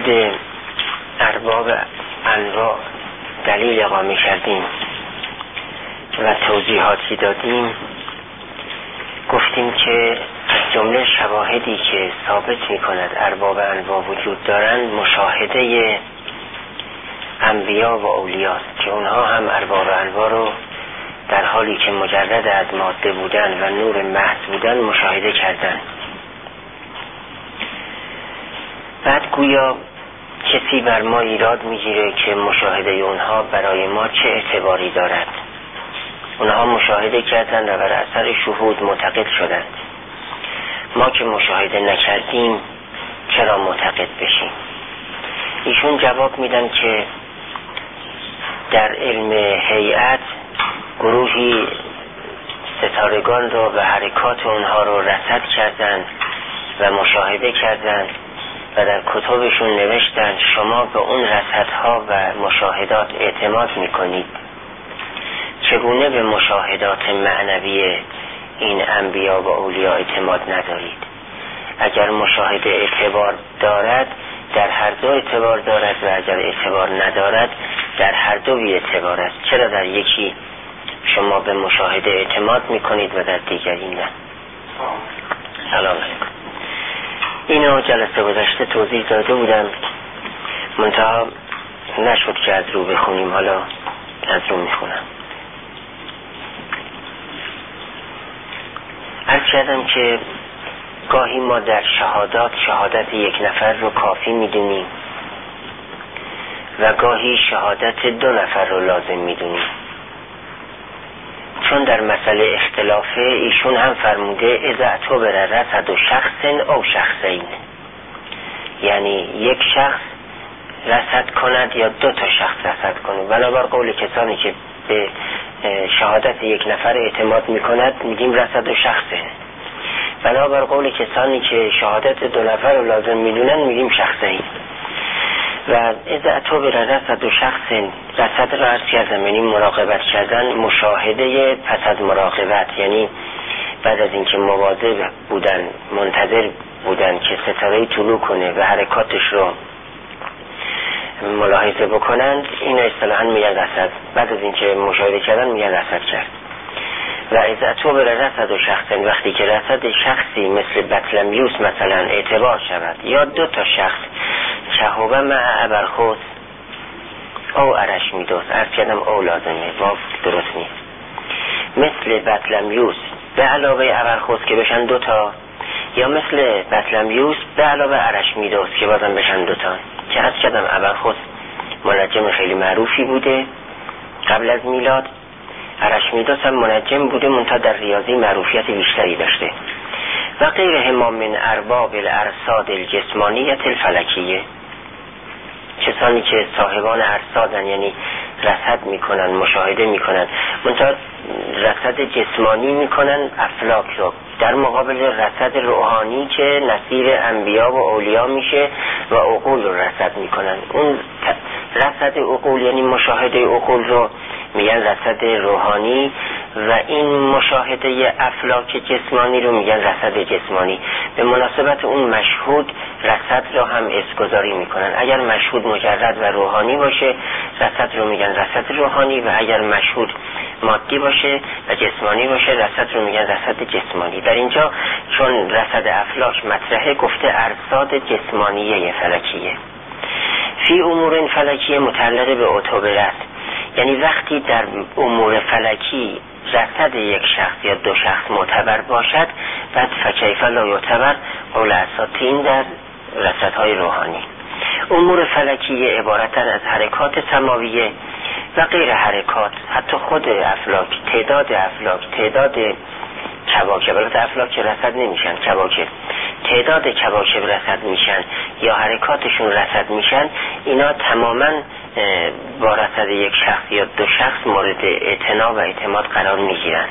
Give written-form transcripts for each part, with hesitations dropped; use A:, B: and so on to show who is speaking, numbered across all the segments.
A: وجود ارباب انواع دلیل اقامه کردیم و توضیحاتی دادیم، گفتیم که از جمله شواهدی که ثابت می‌کند ارباب انواع وجود دارند مشاهده انبیا و اولیاست که اونها هم ارباب انواع رو در حالی که مجرد از ماده بودن و نور محض بودن مشاهده کردند. بعد گویا کسی بر ما ایراد میگیره که مشاهده اونها برای ما چه اعتباری دارد. اونها مشاهده کردند و بر اثر شهود معتقد شدند. ما که مشاهده نکردیم چرا معتقد بشیم؟ ایشون جواب میدن که در علم هیئت گروهی ستارگان رو و حرکات اونها رو رصد کردند و مشاهده کردند و در کتبشون نوشتند شما به اون رصدها و مشاهدات اعتماد میکنید، چگونه به مشاهدات معنوی این انبیا و اولیاء اعتماد ندارید؟ اگر مشاهده اعتبار دارد در هر دو اعتبار دارد و اگر اعتبار ندارد در هر دو بی اعتبار است. چرا در یکی شما به مشاهده اعتماد میکنید و در دیگری نه؟ سلام علیکم. اینو جلسه گذشته توضیح داده بودم، منتها نشد که از رو بخونیم، حالا از رو میخونم. عرض کردم که گاهی ما در شهادت یک نفر رو کافی میدونیم و گاهی شهادت دو نفر رو لازم میدونیم. چون در مسئله اختلافه ایشون هم فرموده اذا اعتبر رصد شخص او شخصین، یعنی یک شخص رصد کند یا دو تا شخص رصد کند. بنابر قول کسانی که به شهادت یک نفر اعتماد میکند میگیم رصد و شخصه، بنابر قول کسانی که شهادت دو نفر رو لازم میدونن میگیم شخصین. و اذا اعتبر رصد و شخص، رصد را عرض کردم یعنی مراقبت کردن، مشاهده پس از مراقبت، یعنی بعد از اینکه مواظب بودن منتظر بودن که ستاره طلوع کنه و حرکاتش رو ملاحظه بکنند، این اصطلاحاً میگن رصد. بعد از اینکه مشاهده کردن میگن رصد کرد. و اذا اعتبر رصد و شخص، وقتی که رصد شخصی مثل بطلمیوس مثلا اعتبار شود یا دو تا شخص شهوبه مع ابرخوض او ارشمیدس، عرض کردم او لازمه، واو درست نیست، مثل بطلمیوس به علاوه ابرخوض که بشن دوتا، یا مثل بطلمیوس به علاوه ارشمیدس که بازم بشن دوتا. که عرض کردم ابرخوض منجم خیلی معروفی بوده قبل از میلاد، ارشمیدس هم منجم بوده منتها در ریاضی معروفیت بیشتری داشته. و غیرهما من ارباب الارصاد الجسمانیت الفلکیه، کسانی که صاحبان ارصادن یعنی رصد میکنن، مشاهده میکنن، منتها رصد جسمانی میکنن افلاک رو، در مقابل رصد روحانی که نصیر انبیا و اولیاء میشه و عقول رو رصد میکنن. اون رصد عقول یعنی مشاهده عقول رو میگن رصد روحانی و این مشاهده افلاک جسمانی رو میگن رصد جسمانی. به مناسبت اون مشهود رصد رو هم اسمگذاری میکنن. اگر مشهود مجرد و روحانی باشه رصد رو میگن رصد روحانی، و اگر مشهود مادی باشه و جسمانی باشه رصد رو میگن رصد جسمانی. در اینجا چون رصد افلاک مطرحه گفته ارصاد جسمانیه فلکیه. فی امور فلکیه متعلق به اعتبارات، یعنی وقتی در امور فلکی رصد یک شخص یا دو شخص معتبر باشد، بعد فکیف لا یعتبر قول اساطین در رصدهای روحانی. امور فلکی عبارتن از حرکات سماویه و غیر حرکات، حتی خود افلاک، تعداد افلاک، تعداد کواکب، البته افلاک که رصد نمیشن، کواکب، تعداد کواکب رصد میشن یا حرکاتشون رصد میشن، اینا تماما با رصد یک شخص یا دو شخص مورد اعتنا و اعتماد قرار میگیرن.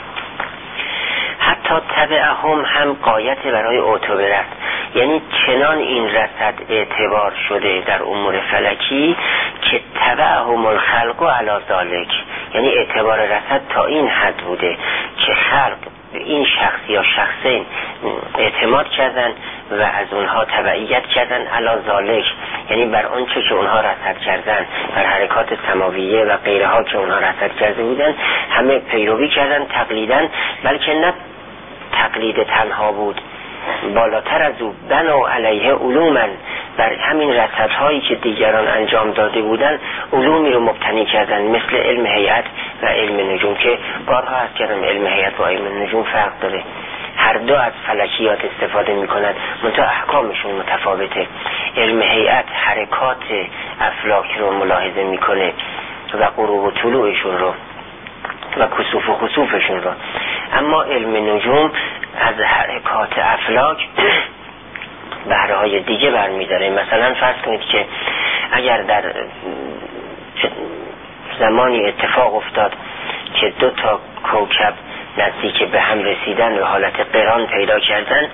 A: حتی تبعهم هم قایت برای اعتبارات، یعنی چنان این رصد اعتبار شده در امور فلکی که تبعهم الخلق علی ذلک، یعنی اعتبار رصد تا این حد بوده که خلق این شخص یا شخصین اعتماد کردن و از اونها تبعیت کردن علی ذالک، یعنی بر اون چه که اونها رصد کردن، بر حرکات سماویه و غیرها که اونها رصد کرده بودن، همه پیروی کردن، تقلیدن، بلکه نه تقلید تنها بود، بالاتر از او بنوا علیه علوما، بر همین رصدهایی که دیگران انجام داده بودن علومی رو مبتنی کردن، مثل علم هیئت و علم نجوم که بارها از کردم علم هیئت و علم نجوم فرق داره، هر دو از فلکیات استفاده میکنن منتها احکامشون متفاوته. علم هیئت حرکات افلاک رو ملاحظه میکنه و غروب و طلوعشون رو و کسوف و خسوفشون رو، اما علم نجوم از حرکات افلاک بهره های دیگه برمیداره. مثلا فرض کنید که اگر در زمانی اتفاق افتاد که دو تا کوکب نزدیک به هم رسیدن و حالت قران پیدا کردن،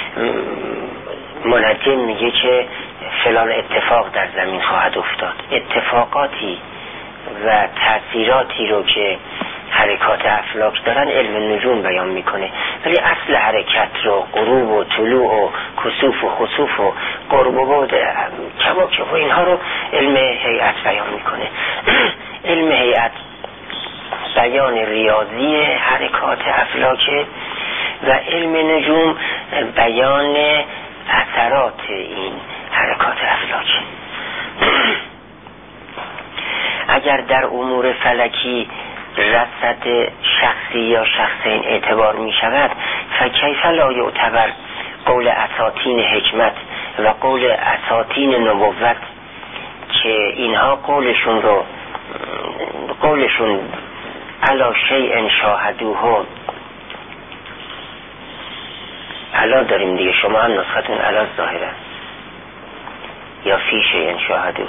A: منجم میگه که فلان اتفاق در زمین خواهد افتاد. اتفاقاتی و تأثیراتی رو که حرکات افلاک دارن علم نجوم بیان میکنه، ولی اصل حرکت رو، غروب و طلوع و کسوف و خسوف و قرب و بعد کواکب و اینها رو علم هیئت بیان میکنه. علم هیئت بیان ریاضی حرکات افلاک و علم نجوم بیان اثرات این حرکات افلاک. اگر در امور فلکی رصد شخصی یا شخصین اعتبار می شود، فکیف لا یعتبر قول اساطین حکمت و قول اساطین نبوت که اینها قولشون علا شیء شاهدوه، علا داریم دیگه، شما هم نسختون علا ظاهره یا فی شیء شاهدوه،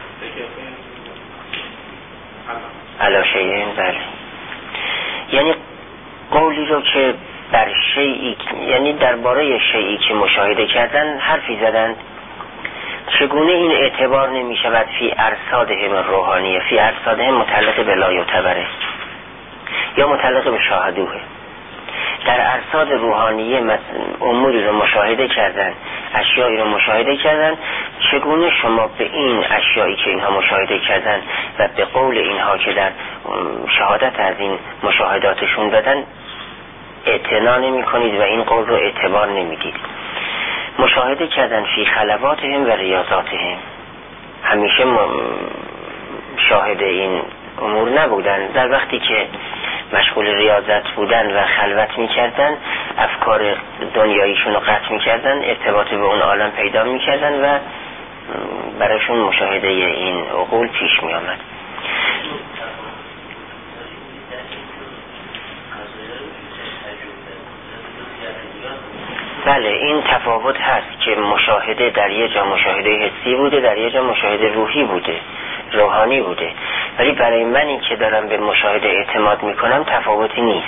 A: علا شیء، بله، یعنی قولی رو که بر شیئی، یعنی درباره شیئی که مشاهده کردن حرفی زدن، چگونه این اعتبار نمی شود فی ارصادهم روحانیه، فی ارصادهم متعلق به لا یعتبره یا متعلق به شاهدوه. در ارصاد روحانیه اموری رو مشاهده کردن، اشیایی رو مشاهده کردن، چگونه شما به این اشیایی که اینها مشاهده کردن و به قول اینها که در شهادت از این مشاهداتشون دادن اعتنا نمی کنید و این قول رو اعتبار نمیدید؟ مشاهده کردن فی خلواتهم و ریاضاتهم، همیشه شاهد این امور نبودن، در وقتی که مشغول ریاضت بودن و خلوت میکردن افکار دنیاییشون رو قطع میکردن، ارتباط به اون عالم پیدا میکردن و برایشون مشاهده این عقول پیش میامد. بله، این تفاوت هست که مشاهده در یه جا مشاهده حسی بوده، در یه جا مشاهده روحی بوده، روحانی بوده، ولی برای من این که دارم به مشاهده اعتماد میکنم تفاوتی نیست.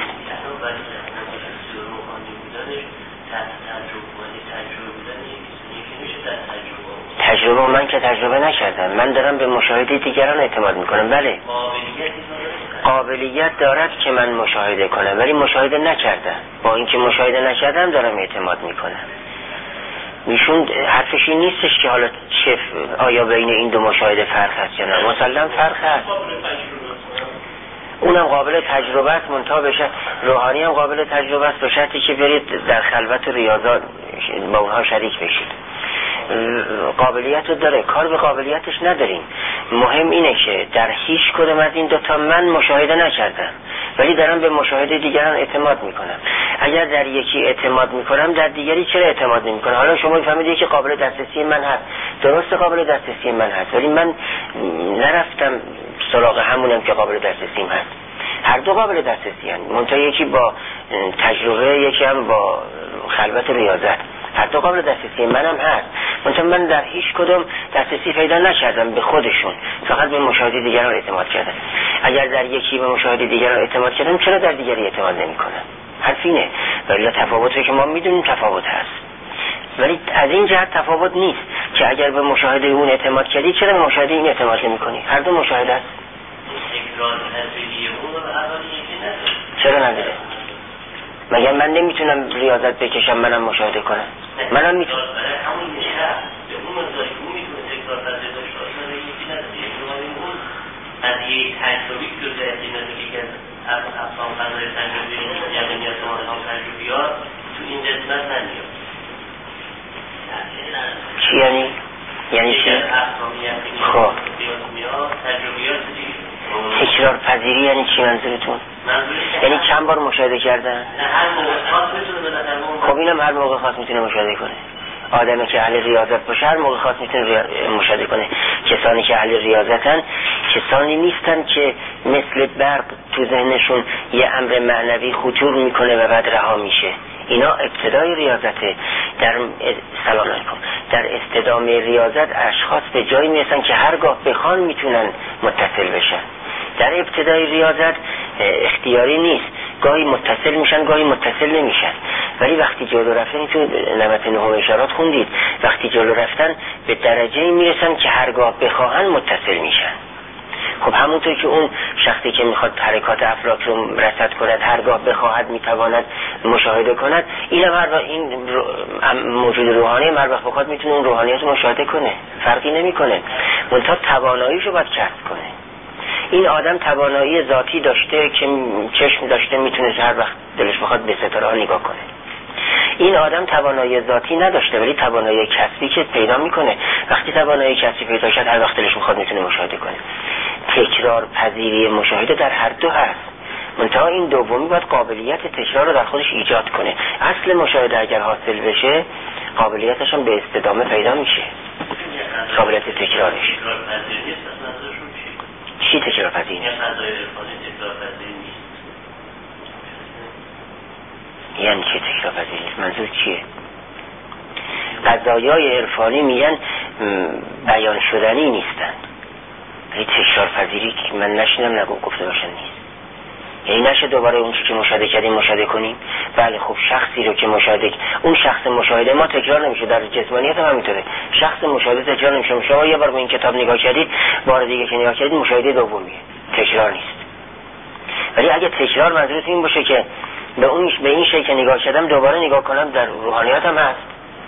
A: تجربه من که تجربه نکردم، من دارم به مشاهده دیگران اعتماد میکنم. بله، قابلیت دارد که من مشاهده کنم ولی مشاهده نکردم، با اینکه مشاهده نکردم دارم اعتماد میکنم. ایشون حرفش این نیستش که حالا آیا بین این دو مشاهده فرق هست یا نه، مسلم فرق هست، اونم قابل تجربه است، منتها بشه روحانی هم قابل تجربه است به شرطی که برید در خلوت و ریاضات با اونها شریک بشید. قابلیت رو داره، کار به قابلیتش نداریم، مهم اینه که در هیچ کدوم از این دوتا من مشاهده نکردم ولی دارم به مشاهده دیگران اعتماد میکنم. اگر در یکی اعتماد میکنم در دیگری چرا اعتماد نمیکنم؟ حالا شما فهمیدید که قابل دسترسی من هست، درست قابل دسترسی من هست، ولی من نرفتم سراغ همونم که قابل دسترسیم هست. هر دو قابل دسترسی هست، منتها یکی با تجربه یکی هم با خلوت و ریاضت، هر دو قابل دسترسی منم هست، منتها من در هیچ کدوم دسترسی پیدا نکردم به خودشون، فقط به مشاهده دیگران اعتماد کردم. اگر در یکی به مشاهده دیگران اعتماد کردم چرا در دیگری اعتماد نمی‌کنم؟ حرف اینه. ولی تفاوتی که ما میدونیم تفاوت هست، ولی از این جهت تفاوت نیست که اگر به مشاهده اون اعتماد کردی چرا به مشاهده این اعتماد نمی‌کنی؟ هر دو مشاهده است. چرا نداره؟ مگر من نمیتونم ریاضت بکشم منم مشاهده کنم؟ منم میتونم.
B: همون شخص به اون مقداری که اون میتونه تکرار پذیر داشته باشه ولی یکی نداره. یعنی اون قضیه تجربی که جزئی نداره که از افسان قضای تجربی یقینیت ما تجربیات تو این قسمت نمیاد.
A: چی یعنی؟ یعنی چی؟ خب تکرار پذیری یعنی چی منظورتون؟ یعنی چند بار مشاهده کردن؟ خب اینم هر موقع خاص میتونه مشاهده کنه. آدمی که اهل ریاضت باشه هر موقع خاص میتونه مشاهده کنه. کسانی که اهل ریاضتن کسانی نیستن که مثل برق تو ذهنشون یه امر معنوی خطور میکنه و بعد رها میشه. اینا ابتدای ریاضته. سلام علیکم. در استدامه ریاضت اشخاص به جایی میرسن که هرگاه بخوان میتونن متصل بشن. در ابتدای ریاضت اختیاری نیست، گاهی متصل میشن گاهی متصل نمیشن، ولی وقتی جلو رفتن تو نمط نهم اشارات خوندید، وقتی جلو رفتن به درجه میرسن که هرگاه بخواهن متصل میشن. خب همونطور که اون شخصی که میخواد حرکات افلاک رو رصد کند هرگاه بخواهد میتواند مشاهده کند، این موجود روحانی هر وقت بخواد میتونه اون روحانیت رو مشاهده کنه، فرقی نمیکنه، منتها تواناییشو باید کسب کنه. این آدم توانایی ذاتی داشته که چشم داشته میتونه هر وقت دلش بخواد به ستاره ها نگاه کنه. این آدم توانایی ذاتی نداشته ولی توانایی کسبی که پیدا میکنه. وقتی توانایی کسبی پیدا شد هر وقت دلش میخواد میتونه مشاهده کنه. تکرار پذیری مشاهده در هر دو هست، منتها این دومی باید قابلیت تکرار رو در خودش ایجاد کنه. اصل مشاهده اگر حاصل بشه قابلیتش هم به استدامه پیدا میشه. قابلیت تکرارش چی تکرار پذیری نیست؟ یعنی چی تکرار پذیری نیست؟ منظور چیه؟ قضایای عرفانی میگن بیان شدنی نیستن، ولی تکرار پذیری که من نشنم گفته باشن نیست. یعنی نشه دوباره اون چیزی که مشاهده کردیم مشاهده کنیم. بله خب شخصی رو که مشاهده، اون شخص مشاهده ما تکرار نمیشه. در جسمانیت هم همینطوره، شخص مشاهده تکرار نمیشه. شما یه بار به این کتاب نگاه کردید، بار دیگه که نگاه کردید مشاهده دومیه، تکرار نیست. ولی اگه تکرار منظورتون این باشه که به این شی که نگاه کردم دوباره نگاه کنم، در روحانیات هم هست.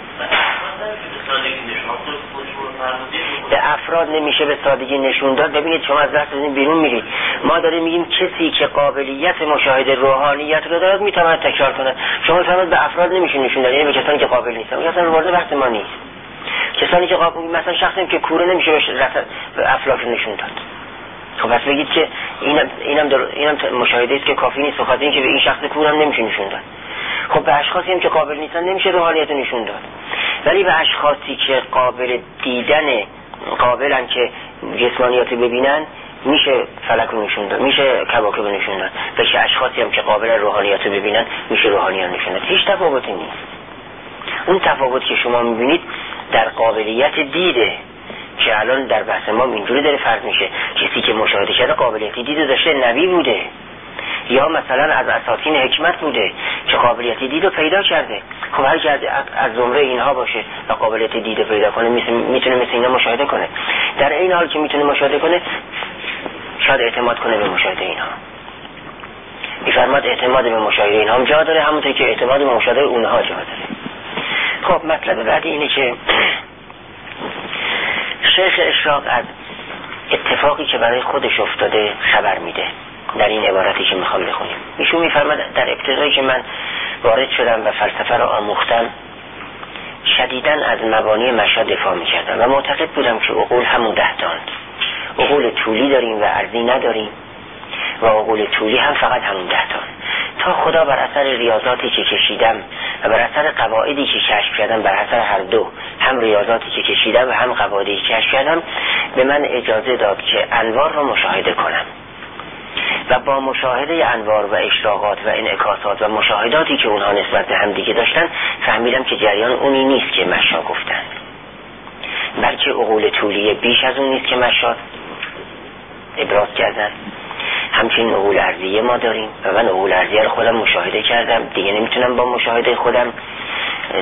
A: به افراد نمیشه به سادگی نشون داد. ببینید شما از دست این بیرون میرید، ما داریم میگیم کسی که قابلیت مشاهده روحانیت رو دارد میتونه تکرار کنه. شما فهمید به افراد نمیشه نشون داد، یعنی به کسانی که قابل نیستن. اصلا وارد بحث ما نیست. کسانی که مثلا شخصی که کوره نمیشه به افلاک نشون داد. خب پس بگید که اینم مشاهده است که کافی نیست، بخاطر اینکه به این شخص کورم نمیشه نشون داد. خب به اشخاصی هم که قابل نیستن نمیشه روحانیت نشون داد، ولی به اشخاصی که قابل دیدن، قابلن که جسمانیات ببینن، میشه فلک رو نشون داد، میشه کواکب نشون داد. به اشخاصی هم که قابل روحانیات ببینن میشه روحانیات نشون داد. هیچ تفاوتی نیست. اون تفاوت که شما میبینید در قابلیت دیده که الان در بحث ما اینجوری داره فرض میشه. کسی که مشاهده کرده قابلیت دید داشته، نبی بوده یا مثلا از اساطین حکمت بوده که قابلیت دید رو پیدا کرده. خب هر که از زمره اینها باشه و قابلیت دید پیدا کنه میتونه مثل اینا مشاهده کنه. در این حال که میتونه مشاهده کنه شاید اعتماد کنه به مشاهده اینها. میفرماد اعتماد به مشاهده اینها هم جا داره، همونطور که اعتماد به مشاهده اونها جا داره. خب مطلب بعدی اینه که شیخ اشراق از اتفاقی که برای خودش افتاده خبر میده در این عبارتی که میخوام بخونیم. ایشون میفرماد در ابتدایی که من وارد شدم و فلسفه را آموختم شدیداً از مبانی مشهد دفاع میکردم و معتقد بودم که عقول همون 10 تاند. عقول طولی داریم و عرضی نداریم و عقول طولی هم فقط همون 10 تاند. تا خدا بر اثر ریاضاتی که کشیدم و بر اثر قواعدی که کشف کردم، بر اثر هر دو، هم ریاضاتی که کشیدم و هم قواعدی که کشف کردم، به من اجازه داد که انوار را مشاهده کنم و با مشاهده انوار و اشراقات و انعکاسات و مشاهداتی که اونها نسبت به هم دیگه داشتن فهمیدم که جریان اونی نیست که مشا گفتن، بلکه عقول طولی بیش از اون نیست که مشا ابراز کردن. همچنین عقول ارضیه ما داریم و من عقول ارضیه رو خودم مشاهده کردم، دیگه نمیتونم با مشاهده خودم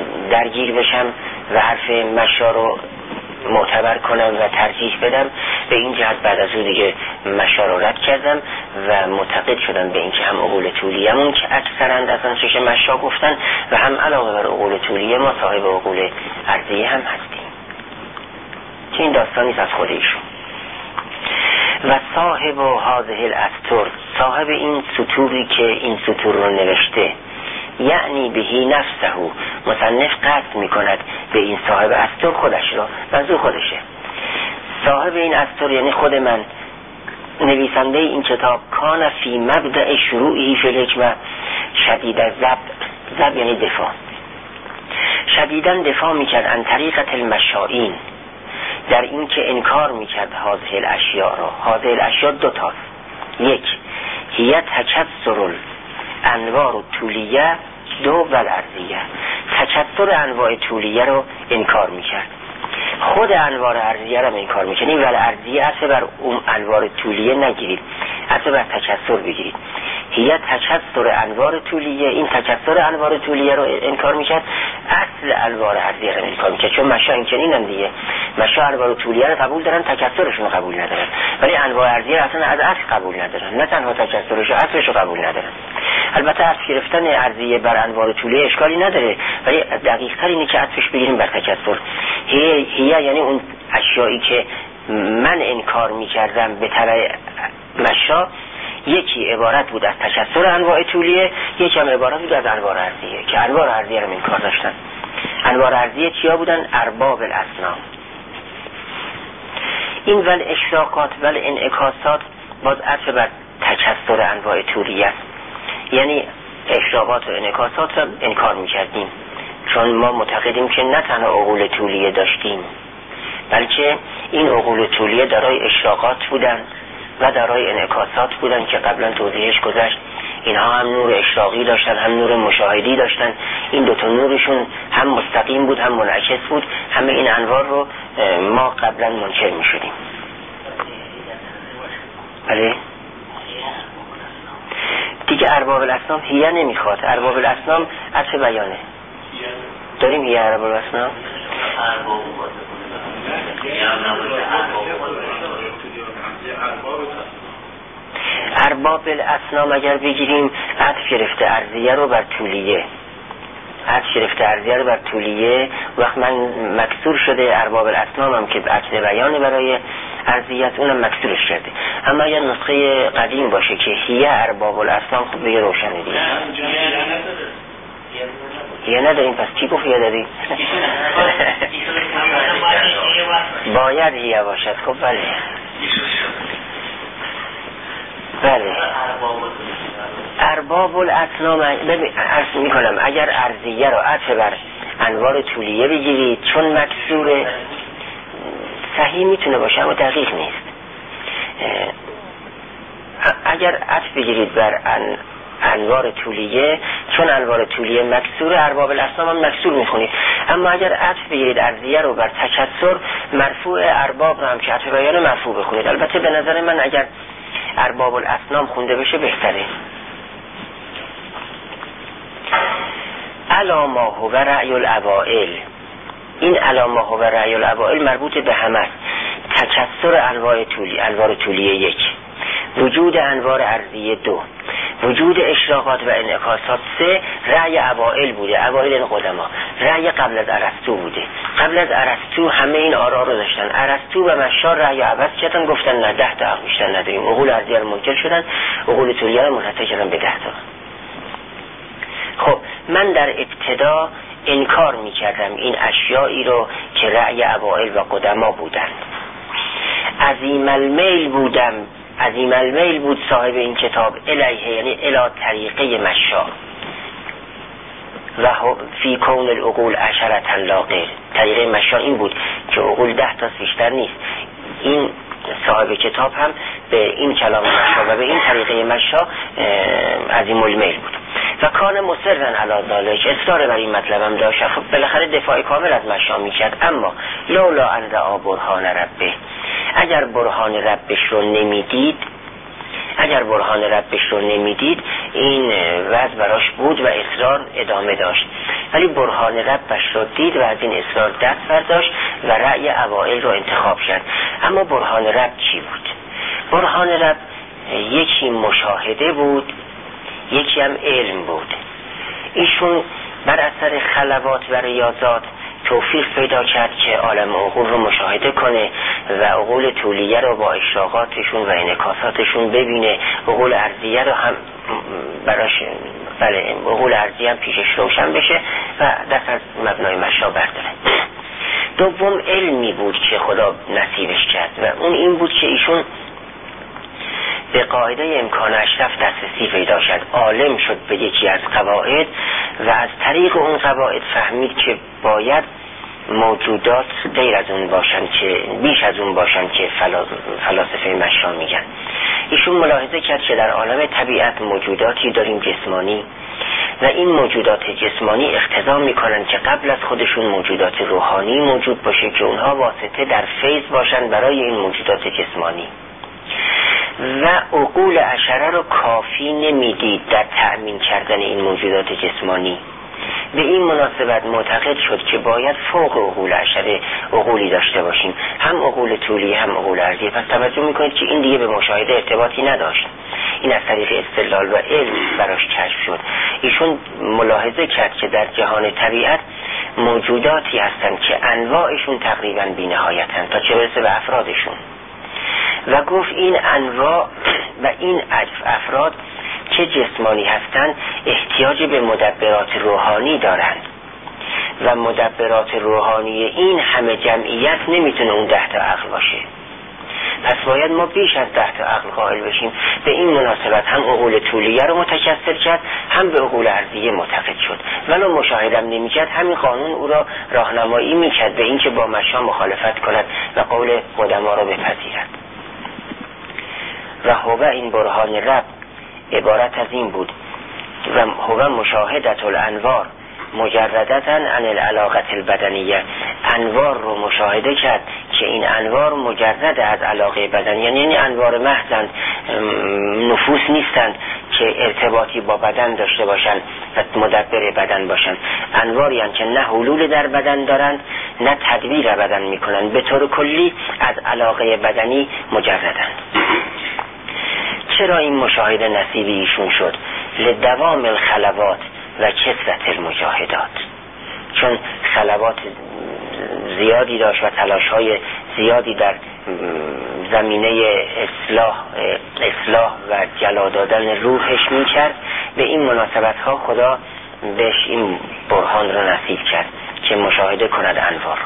A: درگیر بشم و حرف مشا رو معتبر کنم و ترجیح بدم. به این جهت بعد از اون دیگه مشا رو رد کردم و معتقد شدم به اینکه هم عقول طولیه‌مون که اکثرا از آنچه مشا گفتن و هم علاوه بر عقول طولیه ما صاحب عقول عرضیه هم هستیم که این داستانی از خود ایشون. و صاحب هذه الاسطر، صاحب این سطوری که این سطور رو نوشته، یعنی بهی نفسه، مصنف قصد میکند به این صاحب اسطر خودش رو، منظور خودشه. صاحب این اسطر یعنی خود من، نویسنده این کتاب، کان فی مبدأ شروعی فی الحکمه شدید ضب یعنی دفاع، شدیداً دفاع میکرد عن طریقت المشائین، در این که انکار میکرد هذه الاشیاء را. هذه الاشیاء دو تاست، یک هی تکثر انواع طولیه، دو والعرضیه. تکثر انواع طولیه رو انکار میکرد، خود انوار عرضیه رو انکار میکنه. این والعرضیه اصلا بر اون انوار طولیه نگیرید، اصلا بر تکثر بگیرید. هی تکثر انوار طولیه، این تکثر انوار طولیه رو انکار میکرد، اصل انوار عرضیه رو انکار میکرد. چون مشا این چنینن دیگه، مشا انوار طولیه رو قبول دارن، تکثرشون رو قبول ندارن، ولی انوار عرضیه اصلا از اصل قبول ندارن، نه تنها تکثرش و اصلش رو قبول ندارن. البته از گرفتن عرضیه بر انوار طولیه اشکالی نداره، ولی دقیق تر اینه که عطفش بگیریم بر تکثر. هی یعنی اون اشیایی که من انکار میکردم به تبع مشا، یکی عبارت بود از تکثر انواع طولیه، یکی هم عبارت بود از انوار عرضیه، که انوار عرضیه رو انکار داشتن. انوار عرضیه چیا بودن؟ ارباب الاصنام. این ول اشراقات ول انعکاسات باز عطف بر تکثر انواع طولیه است، یعنی اشراقات و انعکاسات رو انکار میکردیم، چون ما معتقدیم که نه تنها عقول طولیه داشتیم، بلکه این عقول طولیه دارای اشراقات بودن و دارای انعکاسات بودن که قبلا توضیحش گذشت. اینها هم نور اشراقی داشتن، هم نور مشاهدی داشتن. این دوتا نورشون هم مستقیم بود هم منعکس بود. همه این انوار رو ما قبلا منکر می شدیم. بله دیگه ارباب الاصنام هیه نمیخواد. ارباب الاصنام عطف بیانه داریم. هیه ارباب الاصنام ارباب الاصنام اگر بگیریم عطف گرفته عرضیه رو بر طولیه، عطف گرفته عرضیه رو بر طولیه. وقت من مکسور شده ارباب الاصنام هم که عطف بیانه برای عرضیت، اونم مکسورش کرده. اما اگر نسخه قدیم باشه که هیه ارباب الاصنام، خب بگه روشنه دیگه. هیه نداریم، پس چی گفت هیه داریم؟ باید هیه باشد. خب بله بله. ارباب الاصنام عرض میکنم اگر عرضیه رو عطف بر انوار طولیه بگیرید، چون مکسور صحیح میتونه باشه اما دقیق نیست. اگر عطف بگیرید بر انوار طولیه، چون انوار طولیه مکسور، ارباب الاصنام هم مکسور میخونید. اما اگر عطف بگیرید عرضیه رو بر تکثر، مرفوع ارباب رو هم که عطف بیان مرفوع بخونید. البته به نظر من اگر ارباب الاصنام خونده بشه بهتره. الا ما هو رأی الاوائل، این الا ما هو رأی الاوائل مربوط به همه است. تکثر انوار طولیه 1، وجود انوار عرضیه 2، وجود اشراقات و انعکاسات 3، رأی اوائل بوده. اوائل این قدما رأی قبل از ارسطو بوده. قبل از ارسطو همه این آرا رو داشتن. ارسطو و مشار رأی عوض کردن، گفتن نه 10 تا عقل بیشتر نداریم. عقول عرضیه رو منکر شدن، عقول طولیه رو منحصر کردن به 10 تا. خب من در ابتدا انکار میکردم این اشیایی رو که رأی اوائل و قدما بودن. عظیم المیل بودم، عظیم المیل بود صاحب این کتاب الیه، یعنی الی طریقه مشا و فی کون العقول عشرة لا غیر. طریقه مشا این بود که عقول 10 تا بیشتر نیست. این صاحب کتاب هم به این کلام مشا و به این طریقه مشا عظیم المیل بود و کان مصرن علی ذلک، اصرار بر این مطلب هم داشت. خب بالاخره دفاع کامل از مشا میکرد. اما لولا ان رأى برهان ربه، اگر برهان ربش رو نمیدید، اگر برهان ربش رو نمیدید، این وضع براش بود و اصرار ادامه داشت. ولی برهان ربش رو دید و از این اصرار دست برداشت و رأی اوائل رو انتخاب کرد. اما برهان رب چی بود؟ برهان رب یکی مشاهده بود، یکی هم علم بود. ایشون بر اثر خلوات و ریاضات توفیق پیدا کرد که عالم عقول رو مشاهده کنه و عقول طولیه رو با اشراقاتشون و انعکاساتشون ببینه، عقول ارضیه رو هم براش عقول ارضیه هم پیشش روشن بشه و دست از مبنای مشا برداره. دوم علمی بود که خدا نصیبش کرد و اون این بود که ایشون به قاعده امکان اشرف دسترسی پیدا شد، عالم شد به یکی از قواعد و از طریق اون قواعد فهمید که باید موجودات غیر از اون باشن، که بیش از اون باشن که فلاسفه مشا میگن. ایشون ملاحظه کرد که در عالم طبیعت موجوداتی داریم جسمانی و این موجودات جسمانی اقتضا میکنن که قبل از خودشون موجودات روحانی موجود باشه که اونها واسطه در فیض باشن برای این موجودات جسمانی و عقول عشره رو کافی نمیدید در تأمین کردن این موجودات جسمانی. به این مناسبت معتقد شد که باید فوق عقول عشره عقولی داشته باشیم، هم عقول طولی هم عقول عرضی. پس توجه میکنید که این دیگه به مشاهده ارتباطی نداشت، این از طریق استدلال و علم براش کشف شد. ایشون ملاحظه کرد که در جهان طبیعت موجوداتی هستند که انواعشون تقریبا بی‌نهایتن تا چه برسه به افرادشون و گفت این انواع و این افراد که جسمانی هستند احتیاج به مدبرات روحانی دارند و مدبرات روحانی این همه جمعیت نمیتونه اون 10 تا عقل باشه. پس باید ما بیش از 10 تا عقل قائل بشیم. به این مناسبت هم عقول طولیه رو متکثر کرد، هم به عقول عرضیه معتقد شد. ولو مشاهدم نمیکرد، همین قانون او را راهنمایی میکرد به این که با مشا مخالفت کند و قول قدما را بپذیرد. و هو این برهان رب عبارت از این بود و هو مشاهدت الانوار مجردتا عن العلاقه البدنیه. انوار رو مشاهده کرد که این انوار مجرد از علاقه بدنی، یعنی انوار محضند، نفوس نیستند که ارتباطی با بدن داشته باشند و مدبر بدن باشند. انواری هستند که نه حلول در بدن دارند نه تدبیر بدن میکنند، به طور کلی از علاقه بدنی مجردند. چرا این مشاهده نصیب ایشون شد؟ لدوام الخلوات و کثرت المجاهدات. چون خلوات زیادی داشت و تلاش‌های زیادی در زمینه اصلاح و جلا دادن روحش می‌کرد. به این مناسبت‌ها خدا بهش این برهان را نصیب کرد که مشاهده کند انوار.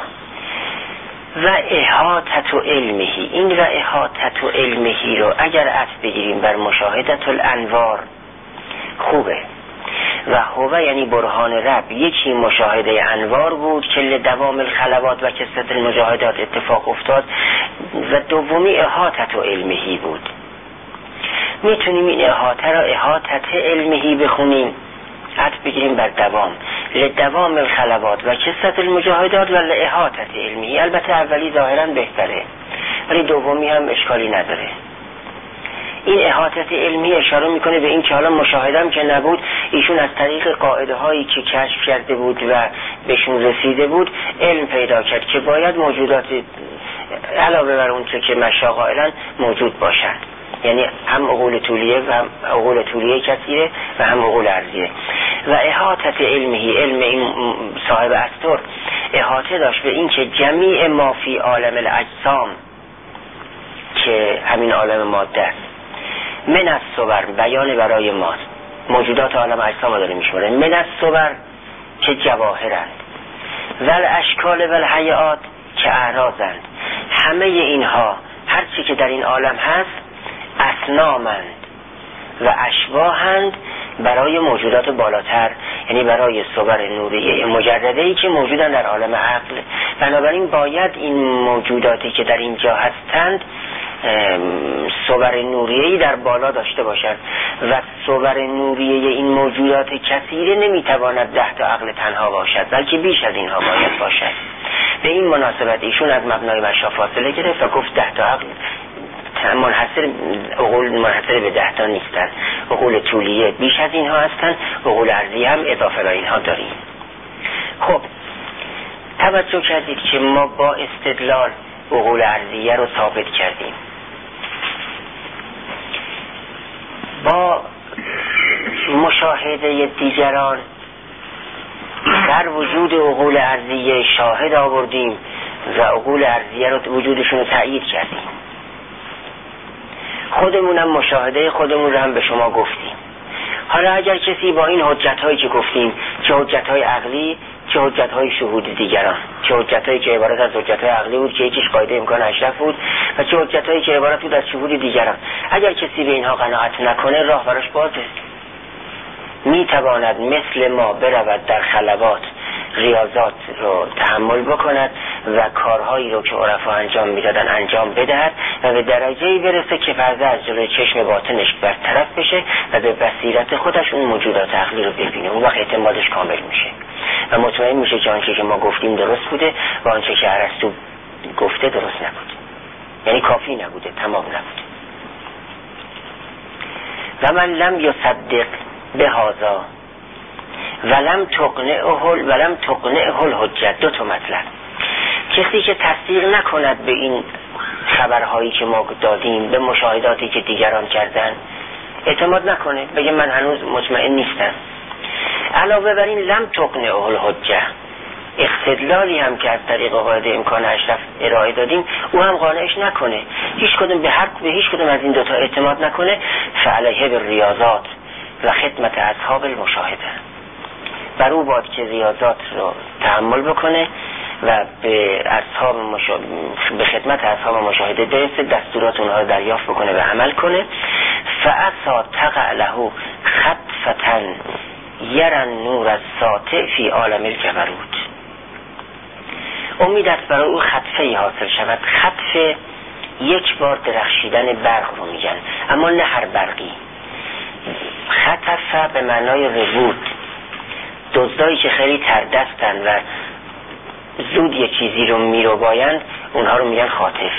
A: و احاطت علمهی، این و احاطت علمهی رو اگر عطف بگیریم بر مشاهدت الانوار خوبه. و هو یعنی برهان رب یکی مشاهده انوار بود که لدوام الخلوات و کثرت المجاهدات اتفاق افتاد و دومی احاطت علمهی بود. میتونیم این احاطه را احاطت علمهی بخونیم، عطف بگیریم بر دوام، لدوام الخلوات و کثرت المجاهدات و لاحاطت علمی. البته اولی ظاهرا بهتره ولی دومی هم اشکالی نداره. این احاطت علمی اشاره میکنه به این که حالا مشاهدم که نبود، ایشون از طریق قاعده هایی که کشف کرده بود و بهشون رسیده بود علم پیدا کرد که باید موجودات علاوه بر اون که مشا قائلن موجود باشند. یعنی هم عقول طولیه و هم عقول طولیه کثیره و هم عقول عرضیه. و احاطت علمی، علم این صاحب استر احاطه داشت به این که جمیع ما فی عالم الاجسام، که همین عالم ماده است، من از صور بیان برای ماست، موجودات عالم اجسام داره میشماره، من از صور که جواهرند و الاشکال و الحیات که اعراضند. همه اینها هر چی که در این عالم هست اصنامند و اشباهند برای موجودات بالاتر، یعنی برای صور نوریه مجرده‌ای که موجودن در عالم عقل. بنابراین باید این موجوداتی که در اینجا هستند صور نوریه‌ای در بالا داشته باشند و صور نوریه این موجودات کثیره نمیتواند 10 تا عقل تنها باشد، بلکه بیش از اینها باید باشد. به این مناسبت ایشون از مبنای مشا فاصله گرفت و گفت 10 تا عقل منحصر به 10 تا نیستند. عقول طولیه بیش از اینها هستند، عقول عرضی هم اضافه بر اینها داریم. خب توجه کردید که ما با استدلال عقول ارضیه رو ثابت کردیم، با مشاهده دیگران در وجود عقول ارضیه شاهد آوردیم و عقول ارضیه رو وجودشون رو تأیید کردیم. خودمونم مشاهده خودمون رو هم به شما گفتیم. حالا اگر کسی با این حجت‌هایی که گفتیم، چه حجت‌های عقلی چه حجت‌های شهود دیگران، چه حجت‌هایی که عبارت از حجت‌های عقلی بود که یکیش قاعده امکان اشرف بود و چه حجت‌هایی که عبارت بود از شهود دیگران، اگر کسی به اینها قناعت نکنه راه براش بازه. میتواند مثل ما برود در خلوات ریاضات رو تحمل بکند و کارهایی رو که عرفا انجام میدادن انجام بدهد و به درجه‌ای برسه که فرض از جلوی چشم باطنش برطرف بشه و به بصیرت خودش اون موجودات عقلی رو ببینه. اون وقت اعتمادش کامل میشه و مطمئن میشه که آنچه که ما گفتیم درست بوده و آنچه که ارسطو گفته درست نبود، یعنی کافی نبوده، تمام نبوده. و من لم یصدق بهذا ولم تقنعه الحجت. دو تا مطلب. کسی که تصدیق نکند به این خبرهایی که ما دادیم، به مشاهداتی که دیگران کردن، اعتماد نکنه، بگه من هنوز مطمئن نیستم. علاوه بر این لم تقنعه الحجت، استدلالی هم که از طریق قاعده امکان اشرف ارائه دادیم او هم قانعش نکنه، هیچ کدوم به هیچ کدوم از این دوتا اعتماد نکنه، فعلیه بالریاضات و خدمت اصحاب المشاهده. بر او باید که ریاضات رو تحمل بکنه و به خدمت اصحاب مشاهده برسه، دستورات اونها رو دریافت بکنه و عمل کنه. فعسا تقع له خطفتن یرن نور الساطع فی عالم الجبروت. امید است برای او خطفه‌ای حاصل شود. خطفه یک بار درخشیدن برق رو میگن، اما نه هر برقی. خطفه به معنای ربود، دزدایی که خیلی تردستن و زود یه چیزی رو میروبایند اونها رو میگن خاطف.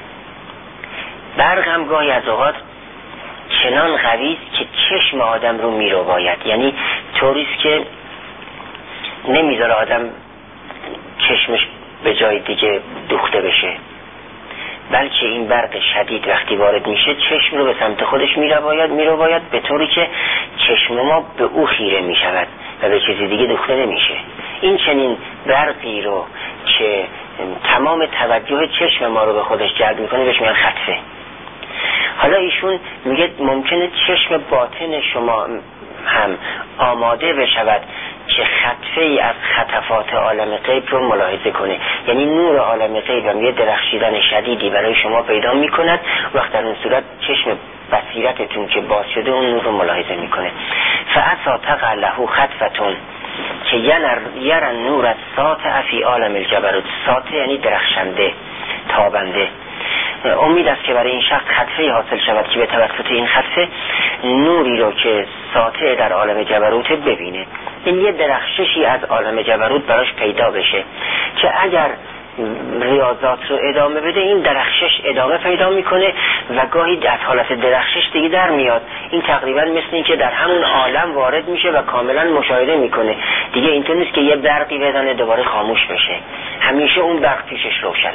A: برق هم گاهی از اوقات چنان قوی است که چشم آدم رو میروباید، یعنی طوریست که نمیذاره آدم چشمش به جای دیگه دوخته بشه، بلکه این برق شدید وقتی وارد میشه چشم رو به سمت خودش میروباید به طوری که چشم ما به او خیره میشود و به چیزی دیگه دوخته نمیشه. این چنین برقی رو که تمام توجه چشم ما رو به خودش جلب میکنه بهش میگن خطفه. حالا ایشون میگه ممکنه چشم باطن شما هم آماده بشود که خطفه ای از خطفات عالم غیب رو ملاحظه کنه، یعنی نور عالم غیب هم یه درخشیدن شدیدی برای شما پیدا میکند. وقت در اون صورت چشم بصیرتتون که باز شده اون نور رو ملاحظه میکنه. فعسا تقع له خطفتون که یرن نور الساطع فی عالم الجبروت. ساطع یعنی درخشنده، تابنده. امید است که برای این شخص خطفه حاصل شود که به توسط این خطفه نوری رو که ساطع در عالم جبروت ببینه. این یه درخششی از عالم جبروت براش پیدا بشه که اگر ریاضات رو ادامه بده این درخشش ادامه پیدا میکنه و گاهی از حالت درخشش دیگه در میاد. این تقریبا مثل این که در همون عالم وارد میشه و کاملا مشاهده میکنه. دیگه اینطور نیست که یه برقی بزنه دوباره خاموش بشه، همیشه اون برق پیشش روشنه.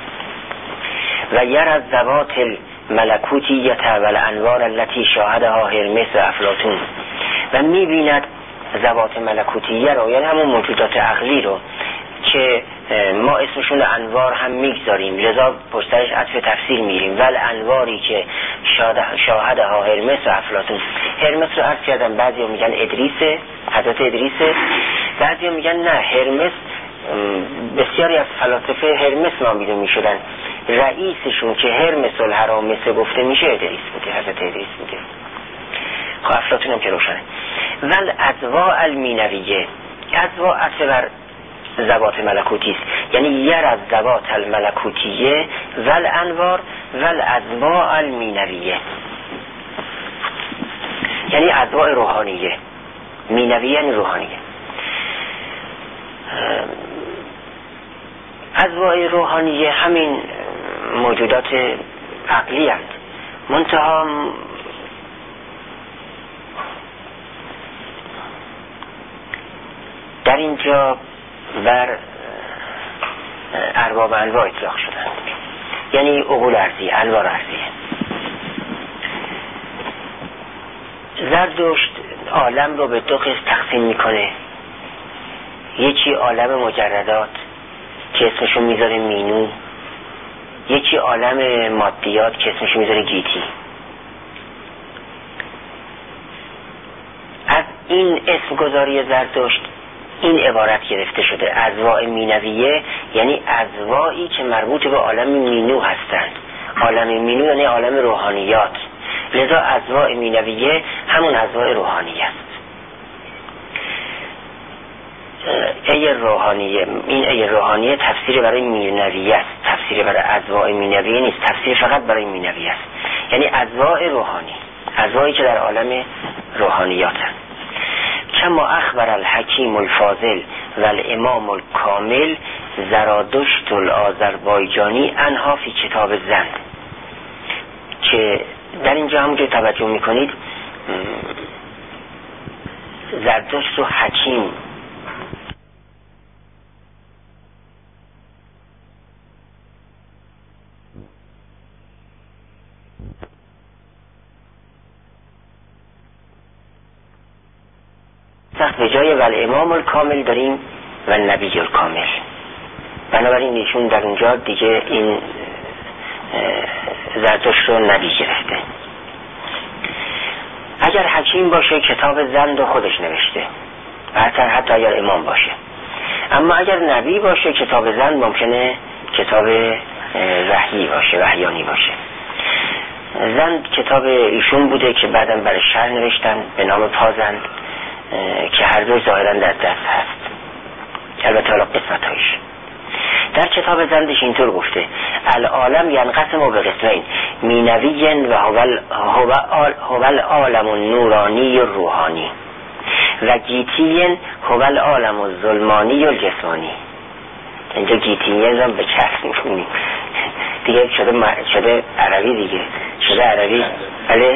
A: و یر از ذوات الملکوتیت و الانوار التي شاهدها هرمس و افلاطون. و میبیند ذوات ملکوتیه رو، یعنی همون موجودات عقلی رو که ما اسمشون انوار هم میگذاریم، لذا پشترش عطف تفسیر میریم. ول انواری که شاهدها هرمس و افلاطون. هرمس رو عرض کردم، بعضی میگن ادریسه، حضرت ادریسه، بعضی میگن نه هرمس. بسیاری از فلاسفه هرمس نامیده میشدن، رئیسشون که هرمس الهرامسه گفته میشه ادریس بوده، حضرت ادریس بوده. خب افلاطون هم که روشنه. ول اضواء المینویه، اضواء اصبر ذوات ملکوتی است، یعنی یر از ذوات الملکوتیه ول انوار ول اضواء المینویه، یعنی اضواء روحانیه. مینویه یعنی روحانیه. اضواء روحانیه همین موجودات عقلی هستند، منتها در اینجا بر ارباب انواع اطلاق شدند، یعنی عقول ارضیه، انوار ارضیه. زردشت عالم رو به دو قسم تقسیم میکنه. یکی عالم مجردات که اسمشو میذاره مینو، یکی عالم مادیات که اسمشو میذاره گیتی. از این اسم گذاری زردشت این عبارت گرفته شده: اضواء مینویه، یعنی اضوائی که مربوط به عالم مینو هستند. عالم مینو یعنی عالم روحانیات، لذا اضواء مینویه همون اضواء روحانی است. ای روحانیه، این ای روحانیه تفسیر برای مینویه است، تفسیر برای اضواء مینویه نیست، تفسیر فقط برای مینویه است، یعنی اضواء روحانی، اضوائی که در عالم روحانیات هست. کما اخبر الحکیم الفاضل و الامام الکامل زرادشت الآذربایجانی انها فی کتاب زند، که در اینجا همونجور توجه میکنید زردشت رو حکیم به جای والامام الکامل داریم و نبی الکامل، بنابراین ایشون در اونجا دیگه این زردشت رو نبی گرفته. اگر حکیم باشه کتاب زند رو خودش نوشته، حتی اگر امام باشه. اما اگر نبی باشه کتاب زند ممکنه کتاب وحیی باشه، وحیانی باشه. زند کتاب ایشون بوده که بعداً برای شرح نوشتن به نام پازند که هر دوی ظاهراً در دست هست، البته حالا قسمت‌هایش. در کتاب زندش اینطور گفته: العالم ینقسم به قسمین، مینوی و هو العالم النورانی الروحانی و گیتی هو العالم الظلمانی الجسمانی. اینجا گیتی هم به چرخ می‌خونیم دیگه، شده عربی دیگه، شده عربی. بله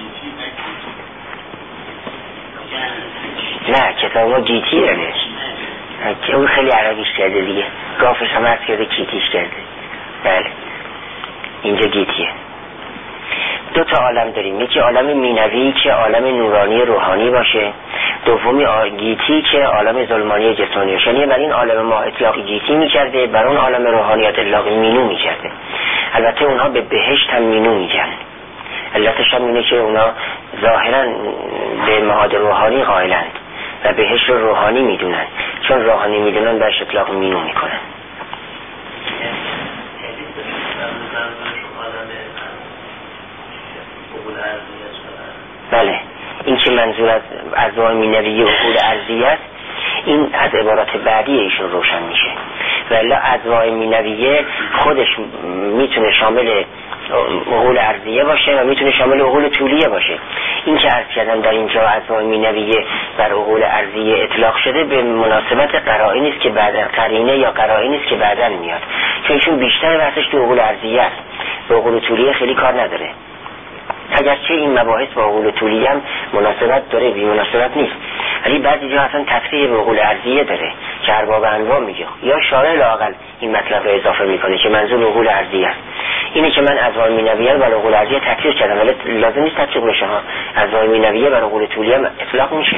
A: نه، کتاب ما گیتی داره که اون خیلی عربیش کرده دیگه، گافش هم هست کرده کیتیش کرده. بله اینجا گیتیه. دو تا عالم داریم، یکی عالم مینوی که عالم نورانی روحانی باشه، دومی گیتی که عالم ظلمانی جسمانی باشه. یعنی برای این عالم ما اطلاق گیتی میکرده، برای اون عالم روحانیات اطلاق مینو میکرده. البته اونها به بهشت هم مینو میگن، علتش هم اینه که اونا ظاهرا به معاد روحانی قائلند و بهشت رو روحانی میدونن، چون روحانی میدونن برش اطلاق مینو میکنن. بله این که منظور از اضواء مینویه و عقول ارضیه است، این از عبارات بعدی ایشون روشن میشه. ولی اضواء مینویه خودش میتونه شامل عقول ارضیه باشه و میتونه شامل عقول طولیه باشه. این که عرض کردم در اینجا اضواء مینویه بر عقول ارضیه اطلاق شده به مناسبت قرائن است که بعداً قرینه یا قرائن است که بعداً میاد، چون ایشون بیشتر بحثش تو عقول ارضیه است، به عقول طولیه خیلی کار نداره. اگرچه این مباحث با عقول طولیه هم مناسبت داره، بی مناسبت نیست، ولی بعضی جا اصلا تفسیر به عقول ارضیه داره که ارباب انواع میگه، یا شارع لااقل این مطلب رو اضافه میکنه که منظور عقول ارضیه است. اینه که من اضواء مینویه بر عقول ارضیه تفسیر کردم، ولی لازم نیست تفسیر بشه ها، اضواء مینویه بر عقول طولیه اطلاق میشه.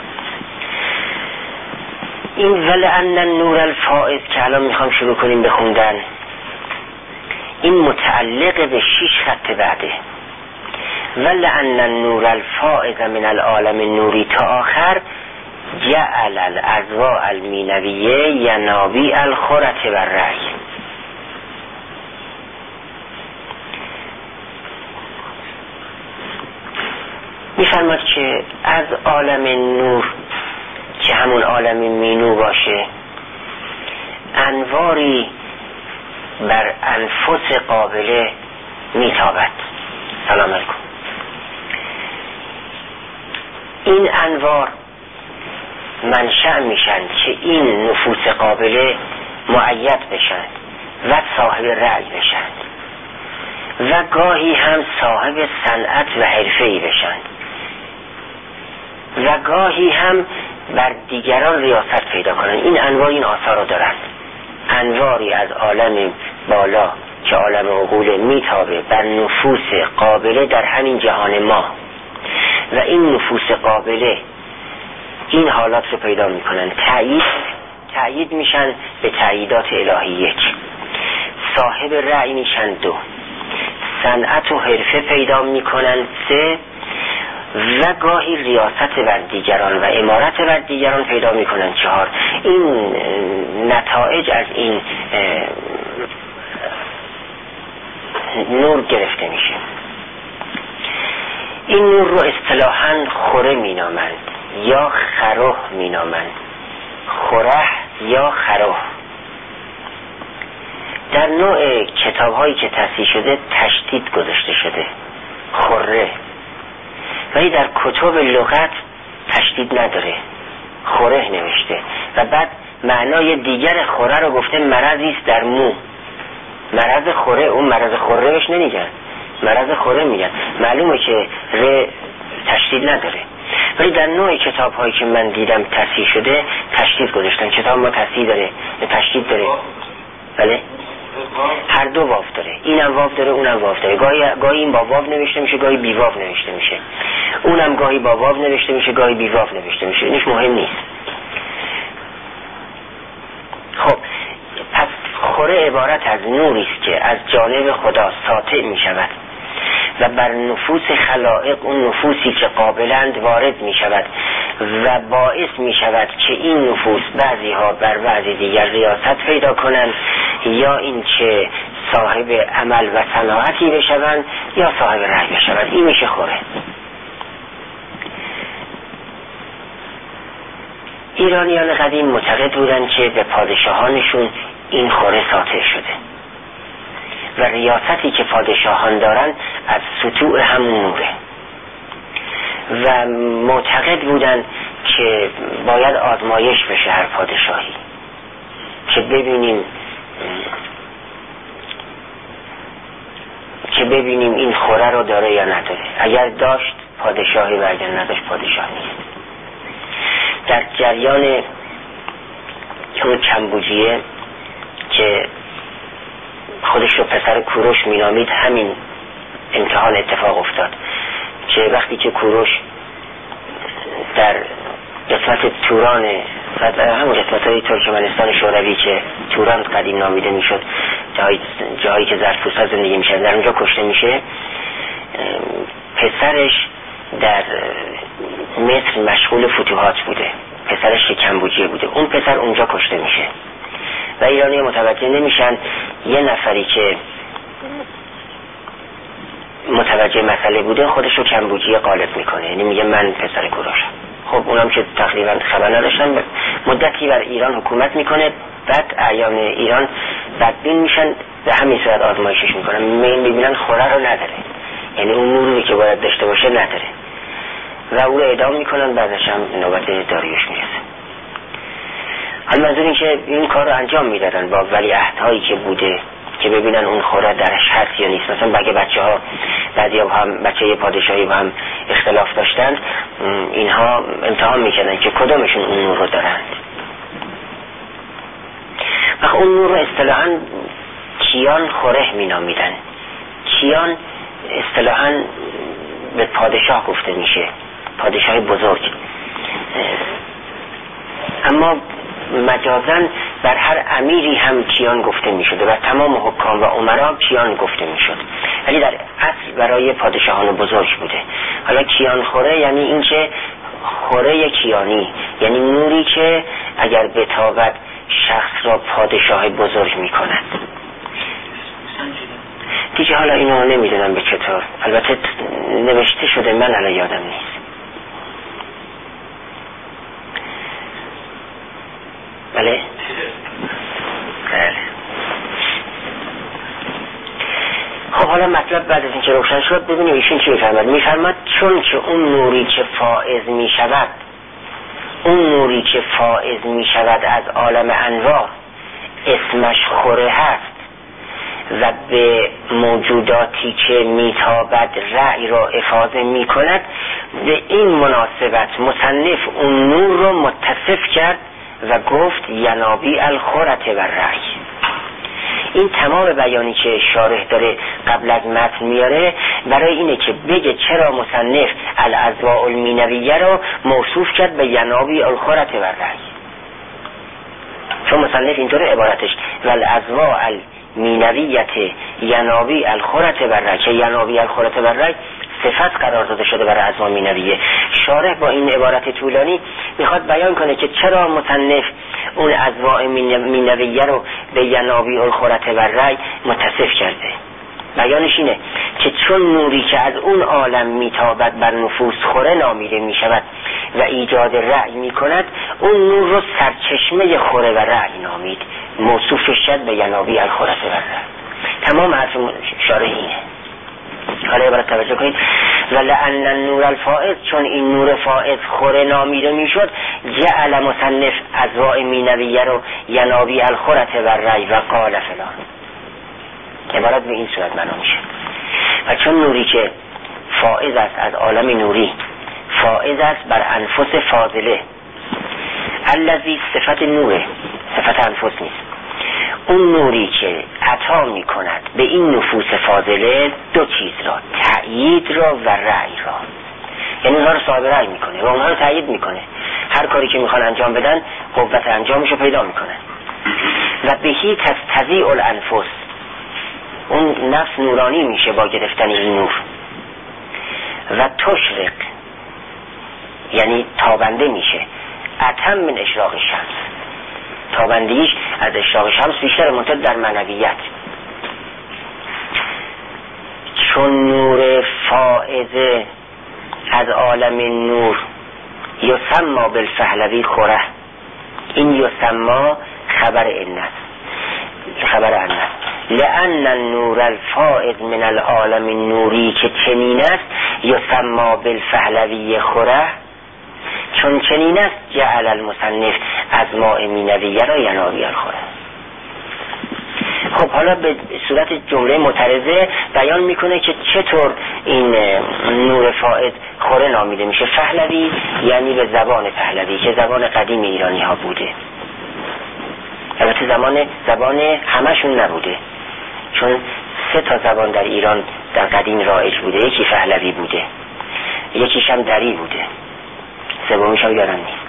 A: این ولعن النور الفائز که الان میخوام شروع کنیم بخوندن، این متعلق به 6 خط بعده. ولعن النور الفائز من العالم النوری تا آخر جعل الاضواء المینویه ینابی الخرط و الرأی. میفرماد که از عالم نور که همون عالم مینو باشه، انواری بر انفس قابله میتابد. سلام علیکم. این انوار منشأ میشن که این نفوس قابله مؤید بشن و صاحب رأی بشن و گاهی هم صاحب صنعت و حرفه‌ای بشن و گاهی هم بر دیگران ریاست پیدا کنن. این انواع این آثار رو دارن، انواری از عالم بالا که عالم عقول میتابه بر نفوس قابله در همین جهان ما و این نفوس قابله این حالات رو پیدا میکنن، تأیید میشن به تأییدات الهی. یک، صاحب رأی میشن. دو، صنعت و حرفه پیدا میکنن. سه، و گاهی ریاست بر دیگران و امارت بر دیگران پیدا میکنن. چهار، این نتایج از این نور گرفته میشه. این نور رو اصطلاحاً خوره مینامند یا خروح مینامند. خوره یا خروح. در نوع کتاب هایی که تصحیح شده تشدید گذاشته شده خوره، ولی در کتب لغت تشدید نداره، خوره نوشته و بعد معنای دیگر خوره رو گفته مرضی است در مو. مرض خوره، اون مرض خوره بهش نمیگن، مرض خوره میگن. معلومه که تشدید نداره، ولی در نوع کتاب هایی که من دیدم تصحیح شده تشدید گذاشتن. کتاب ما تصحیح داره، تشدید داره. بله، هر دو واو داره، اینم واو داره اونم واو داره. گاهی این با واو نوشته میشه، گاهی بی واو نوشته میشه. اونم گاهی با واو نوشته میشه، گاهی بی واو نوشته میشه. اینش مهم نیست. خب پس خوره عبارت از نوری است که از جانب خدا ساطع میشود و بر نفوس خلائق، اون نفوسی که قابلند، وارد میشود و باعث میشود که این نفوس بعضی ها بر بعضی دیگر ریاست پیدا کنند، یا این که صاحب عمل و صناعتی بشوند یا صاحب رأی بشوند. این میشه خوره. ایرانیان قدیم معتقد بودند که به پادشاهانشون این خوره ساطع شده و ریاستی که پادشاهان دارن از سطوع همون نوره و معتقد بودن که باید آزمایش بشه هر پادشاهی که ببینیم این خوره رو داره یا نداره. اگر داشت پادشاهی و اگر نداشت پادشاه نیست. در جریان اون کمبوجیه که خودش رو پسر کوروش مینامید، همین امتحان اتفاق افتاد که وقتی که کوروش در قسمت توران، همون قسمت‌های ترکمنستان شوروی که توران قدیم نامیده میشد، جایی که زرتشت‌ها زندگی میشن، در اونجا کشته میشه. پسرش در مصر مشغول فتوحات بوده، پسرش کمبوجیه بوده، اون پسر اونجا کشته میشه و ایرانی متوجه نمیشن. یه نفری که متوجه مسئله بوده خودشو کمبوجیه غالب میکنه، یعنی میگه من پسر کوروشم. خب اونم که تقریبا خبر نداشتن، مدتی بر ایران حکومت میکنه. بعد اعیان ایران بدبین میشن، به همین صورت آزمایشش میکنن، میبینن خوره رو نداره، یعنی اون نوری که باید داشته باشه نداره و او رو اعدام میکنن. بعدش هم نوبت داریوش میرسه. حالا منظور این که این کار رو انجام میدادن با ولیعهدهایی که بوده که ببینن اون خوره درش هست یا نیست. مثلا بگه بچه‌ها بعضی هم بچه پادشاهی با هم اختلاف داشتن، اینها امتحان میکنن که کدامشون اون نور رو دارند. و اون نور رو اصطلاحاً کیان خوره مینامیدن. کیان اصطلاحاً به پادشاه گفته میشه، پادشاه بزرگ، اما مجازاً بر هر امیری هم کیان گفته میشد و تمام حکام و امرا کیان گفته میشد، ولی در اصل برای پادشاهان بزرگ بوده. حالا کیان خوره یعنی این که خوره کیانی، یعنی نوری که اگر بتابد شخص را پادشاه بزرگ میکند. دیگه حالا اینو نمیدونم به چطور، البته نوشته شده، من الان یادم نیست. بله؟ خب حالا مطلب بعد از این که روشن شد ببینیم ایشون چی میفرماد. میفرماد چون که اون نوری که فائز میشود، اون نوری که فائز میشود از عالم انوار اسمش خوره هست و به موجوداتی که میتابد رأی را افاضه میکند، به این مناسبت مصنف اون نور رو متصف کرد و گفت ینابی الخرة و رأی. این تمام بیانی که شارح داره قبل از متن میاره برای اینه که بگه چرا مصنف الاضواء المینویه رو موصوف کرد به ینابی الخرة و رأی. چون مصنف اینطور عبارتش والاضواء المینویه ینابی الخرة و رأی، که ینابی الخرة و رأی صفت قرار داده شده برای اضواء مینویه. شارح با این عبارت طولانی میخواد بیان کنه که چرا مصنف اون اضواء مینویه رو به ینابی الخرة و رأی متصف کرده. بیانش اینه که چون نوری که از اون عالم میتابد بر نفوس خوره نامیده میشود و ایجاد رأی میکند، اون نور رو سرچشمه خوره و رأی نامید، موصوفش شد به ینابی الخرة و رأی. تمام حرف شارح اینه. حالا عبارت توجه کنید ولأن النور الفائز، چون این نور فائز خوره نامیده میشد، جعل مصنف اضواء مینویه رو ینابی الخرة و رأی و قال فلان. عبارت به این صورت معنا میشه. و چون نوری که فائز است از عالم نوری، فائز است بر انفس فاضله، الذی صفت نوره، صفت انفس نیست. اون نوری که عطا می کند به این نفوس فاضله دو چیز را، تأیید را و رأی را، یعنی اونها رو صاحب رأی میکنه و اونها رو تأیید میکنه. هر کاری که میخوان انجام بدن قوت انجامش رو پیدا میکنه. و بهی تستضیع الانفس، اون نفس نورانی میشه با گرفتن این نور. و تشرق، یعنی تابنده میشه، اتم من اشراق شمس، تابندیش از اشراق شمس بیشتر منتد در معنویت. چون نور فائزه از عالم نور یسما بالفهلوی خوره، این یسما خبر انس، خبر انس، لأن النور الفائز من العالم النوری که چنین است یسما بالفهلوی خوره، چون چنین است جعل المصنف از ماء مینویه را ینابی الخرة. خب حالا به صورت جمله معترضه بیان میکنه که چطور این نور فائز خوره نامیده میشه. پهلوی یعنی به زبان پهلوی که زبان قدیم ایرانی ها بوده، البته زبان همشون نبوده، چون 3 زبان در ایران در قدیم رایج بوده. یکی پهلوی بوده، یکیش هم دری بوده، سومیش هم یادم نیست.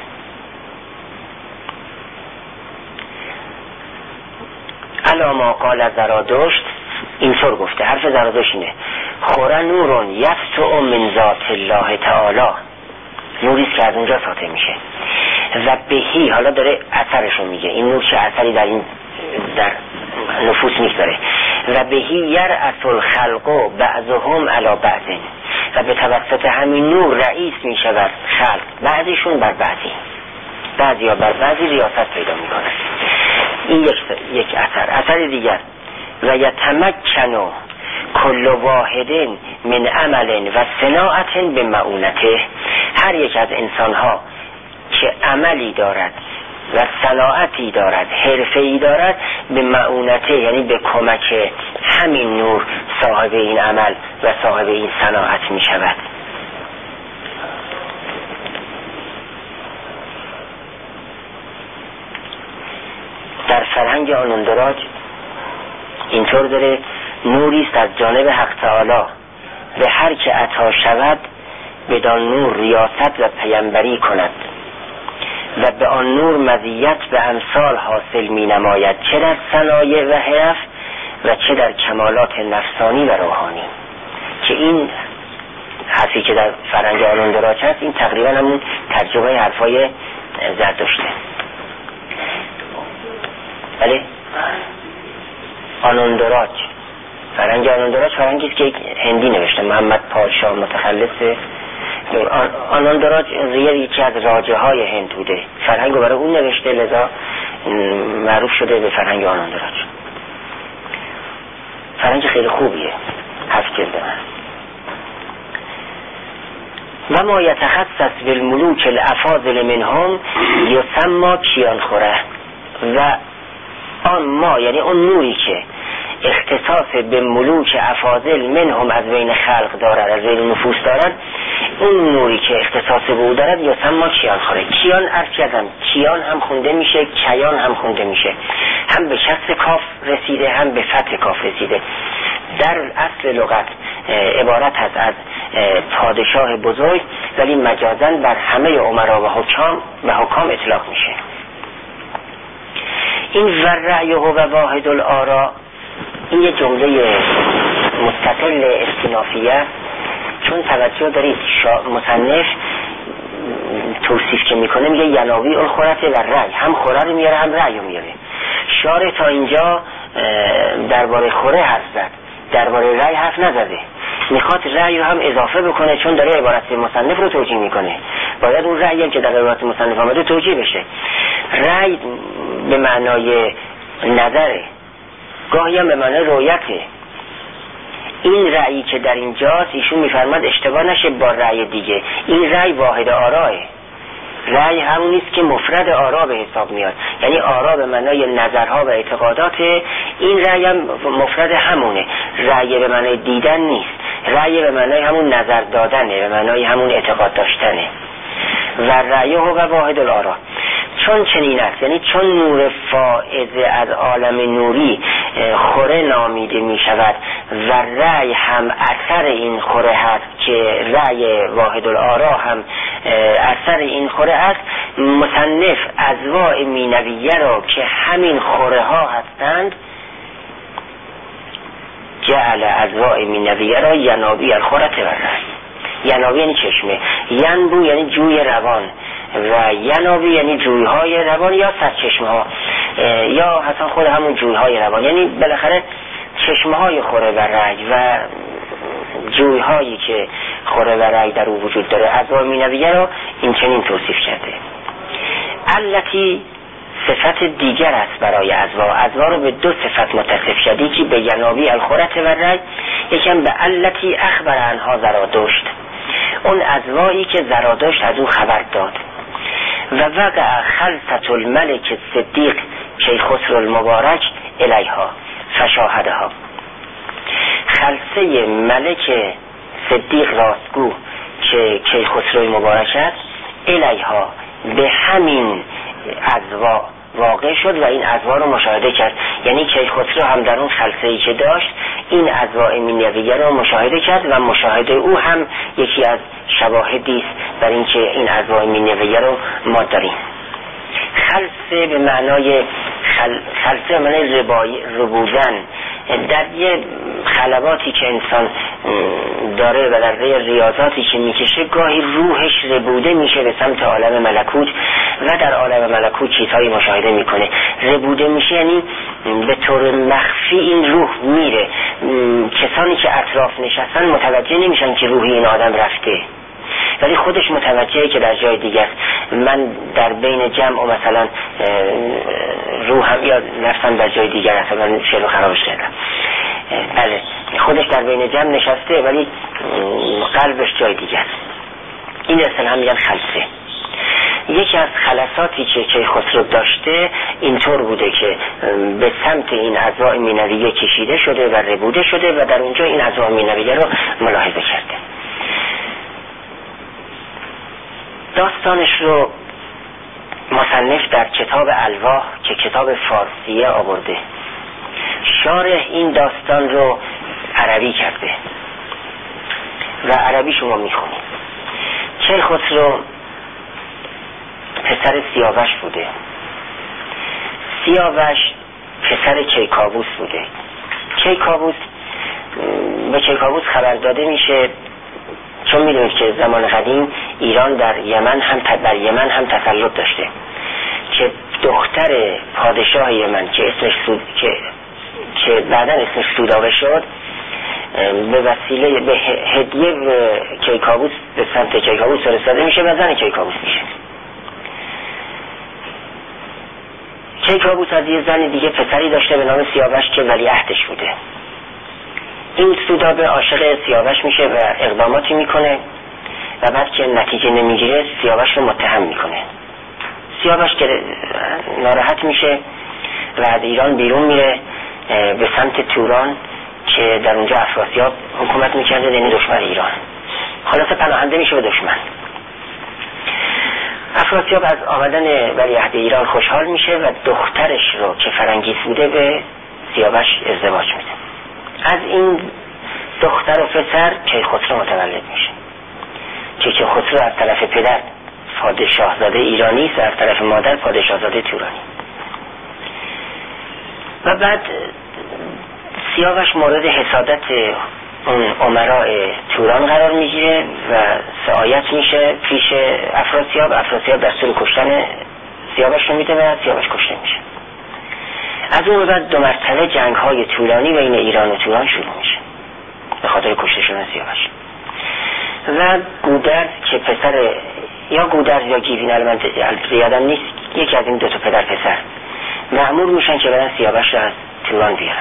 A: علاما قال زرادشت، اینطور گفته، حرف زرادشت اینه: خوره نورون یسطع من ذات الله تعالی، نوریست که از اونجا ساطع میشه. و بهی، حالا داره اثرشو میگه، این نور چه اثری در نفوس میگذاره. و بهی یرأس الخلق بعضهم علی بعض، و به توسط همین نور رئیس میشود خلق، بعضیشون بر بعضی، بعضی ها بر بعضی ریاست پیدا میکنه. این یک اثر دیگر. و یتمکن کل واحد من عمل و صناعت به معونته، هر یک از انسان ها که عملی دارد و صناعتی دارد، حرفه‌ای دارد، به معونته یعنی به کمک همین نور صاحب این عمل و صاحب این صناعت می شود. در فرهنگ آنوندراج اینطور داره: نوریست از جانب حق تعالی، به هر که عطا شود بدان نور ریاست و پیامبری کند و به آن نور مزیت به امثال حاصل می نماید، چه در صنایع و حرف و چه در کمالات نفسانی و روحانی. که این حرفی که در فرهنگ آنوندراج هست، این تقریبا همون ترجمه حرفای زردشته. بله؟ آنوندراج، فرهنگ آنوندراج فرهنگیست که هندی نوشته، محمد پاشا متخلص آنوندراج یکی از راجه های هند بوده، فرهنگ رو برای اون نوشته، لذا معروف شده به فرهنگ آنوندراج. فرهنگ خیلی خوبیه، 7 جلد. و ما یتخصص بالملوک الافاضل منهم یسمى کیان خوره، و آن ما یعنی اون نوری که اختصاص به ملوک افاضل منهم از بین خلق دارد، از بین نفوس دارد، اون نوری که اختصاص به او دارد یسمى کیان خوره. کیان عرض کردم کیان هم خونده میشه، کیان هم خونده میشه، هم به شخص کاف رسیده هم به فتح کاف رسیده. در اصل لغت عبارت هست از پادشاه بزرگ، ولی مجازاً بر همه امرا و حکام اطلاق میشه. این ورعی و واحد الآراء این یه جمله مستقل استینافیه، چون توجه دارید مصنف توصیف که میکنه میگه یناوی الخورت و رأی، هم خوره رو میاره هم رأی رو میاره. شارع تا اینجا درباره خوره حرف زد، درباره رأی حرف نزده، میخواد رأی رو هم اضافه بکنه چون داره عبارت مصنف رو توجیه میکنه، باید اون رأی هم که در عبارت مصنف آمده توجیه بشه. رأی به معنای نظره، گاهی هم به معنای رؤیته. این رأیی که در اینجاست ایشون میفرماد اشتباه نشه با رأی دیگه، این رأی واحد آراه، رأی همون نیست که مفرد آرا به حساب میاد، یعنی آرا به معنای نظرها و اعتقادات، این رأی هم مفرد همونه، رأی به معنای دیدن نیست، رأی به معنای همون نظر دادنه، به معنای همون اعتقاد داشتنه. و رأی و واحد الآراء چون چنین است، یعنی چون نور فائض از عالم نوری خوره نامیده می شود و رأی هم اثر این خوره هست که رأی واحد الآراء هم اثر این خوره است، مصنف ازواع مینویه را که همین خوره ها هستند جعل ازواع مینویه را ینابی الخورت و رأی. ینابی یعنی چشمه، ینبو یعنی جوی روان و ینابی یعنی جویهای روان یا سرچشمه ها یا حتی خود همون جویهای روان، یعنی بالاخره چشمه های خوره و رأی و جویهایی که خوره و رأی در او وجود داره. ازواع مینویه را این چنین توصیف کرده. التی صفت دیگر است برای ازواع رو به دو صفت متصف شده، که به ینابی الخورت و رأی، یکم به التی اخبر عنها زرادشت، اون ازواعی که زرادشت از او خبر داد. و وقع خلصة الملک صدیق کیخسرو المبارک الیها فشاهدها، خلصه ملک صدیق راستگو که کیخسروی مبارک است الیها به همین ازواع واقع شد و این ازواع رو مشاهده کرد، یعنی کیخسرو هم در اون خلصه‌ای که داشت این ازواع مینویه رو مشاهده کرد و مشاهده او هم یکی از شواهدی است بر اینکه این ازواع مینویه رو ما داریم. خلصه به معنای خلصه به معنای ربودن، در یه خلواتی که انسان داره و در ریاضاتی که میکشه گاهی روحش ربوده میشه به سمت عالم ملکوت و در عالم ملکوت چیزهایی مشاهده میکنه. ربوده میشه یعنی به طور مخفی این روح میره، کسانی که اطراف نشستن متوجه نمیشن که روحی این آدم رفته، ولی خودش متوجهه که در جای دیگه است. من در بین جمع و مثلا روحم یا نفسم در جای دیگر است، من شعر رو خرابش کردم. بله خودش در بین جمع نشسته ولی قلبش جای دیگه است. این اصلا هم میگن خلصه. یکی از خلصاتی که کیخسرو داشته اینطور بوده که به سمت این ازواع مینویه کشیده شده و ربوده شده و در اونجا این ازواع مینویه رو ملاحظه کرده. داستانش رو مصنف در کتاب الواح که کتاب فارسیه آورده. شارح این داستان رو عربی کرده و عربی شما میخونید. کیخسرو پسر سیاوش بوده، سیاوش پسر کیکاووس بوده. به کیکاووس خبر داده میشه، چون میدونید که زمان قدیم ایران در یمن هم تسلط داشته، که دختر پادشاه یمن که اسمش که بعداً اسمش سودابه شد، به وسیله به هدیه به کیکاووس به سمت کیکاووس فرستاده میشه و زن کیکاووس میشه. کیکاووس از یه زن دیگه پسری داشته به نام سیاوش که ولیعهدش بوده. این سودابه عاشق سیاوش میشه و اقداماتی میکنه و بعد که نتیجه نمیگیره سیاوش رو متهم میکنه. سیاوش که ناراحت میشه و از ایران بیرون میره به سمت توران که در اونجا افراسیاب حکومت میکرده، یعنی دشمن ایران. خلاصه پناهنده میشه به دشمن. افراسیاب از آمدن ولیعهد ایران خوشحال میشه و دخترش رو که فرنگیس بوده به سیاوش ازدواج میده. از این دختر و پسر کیخسرو متولد میشه. کیخسرو از طرف پدر پادشاهزاده ایرانی است و از طرف مادر پادشاهزاده تورانی. و بعد سیاوش مورد حسادت اون امراء توران قرار میگیره و سعایت میشه پیش افراسیاب. افراسیاب دستور کشتن سیاوش رو میده و سیاوش کشته میشه. از اون بعد 2 مرتبه جنگ های طولانی بین ایران و توران شروع میشه به خاطر کشته شدن سیاوش. و گودرز که پسر یا گودرز یا گیوین، من یادم نیست، یکی از این 2 تا پدر پسر مأمور میشن که برن سیاوش رو از توران بیارن.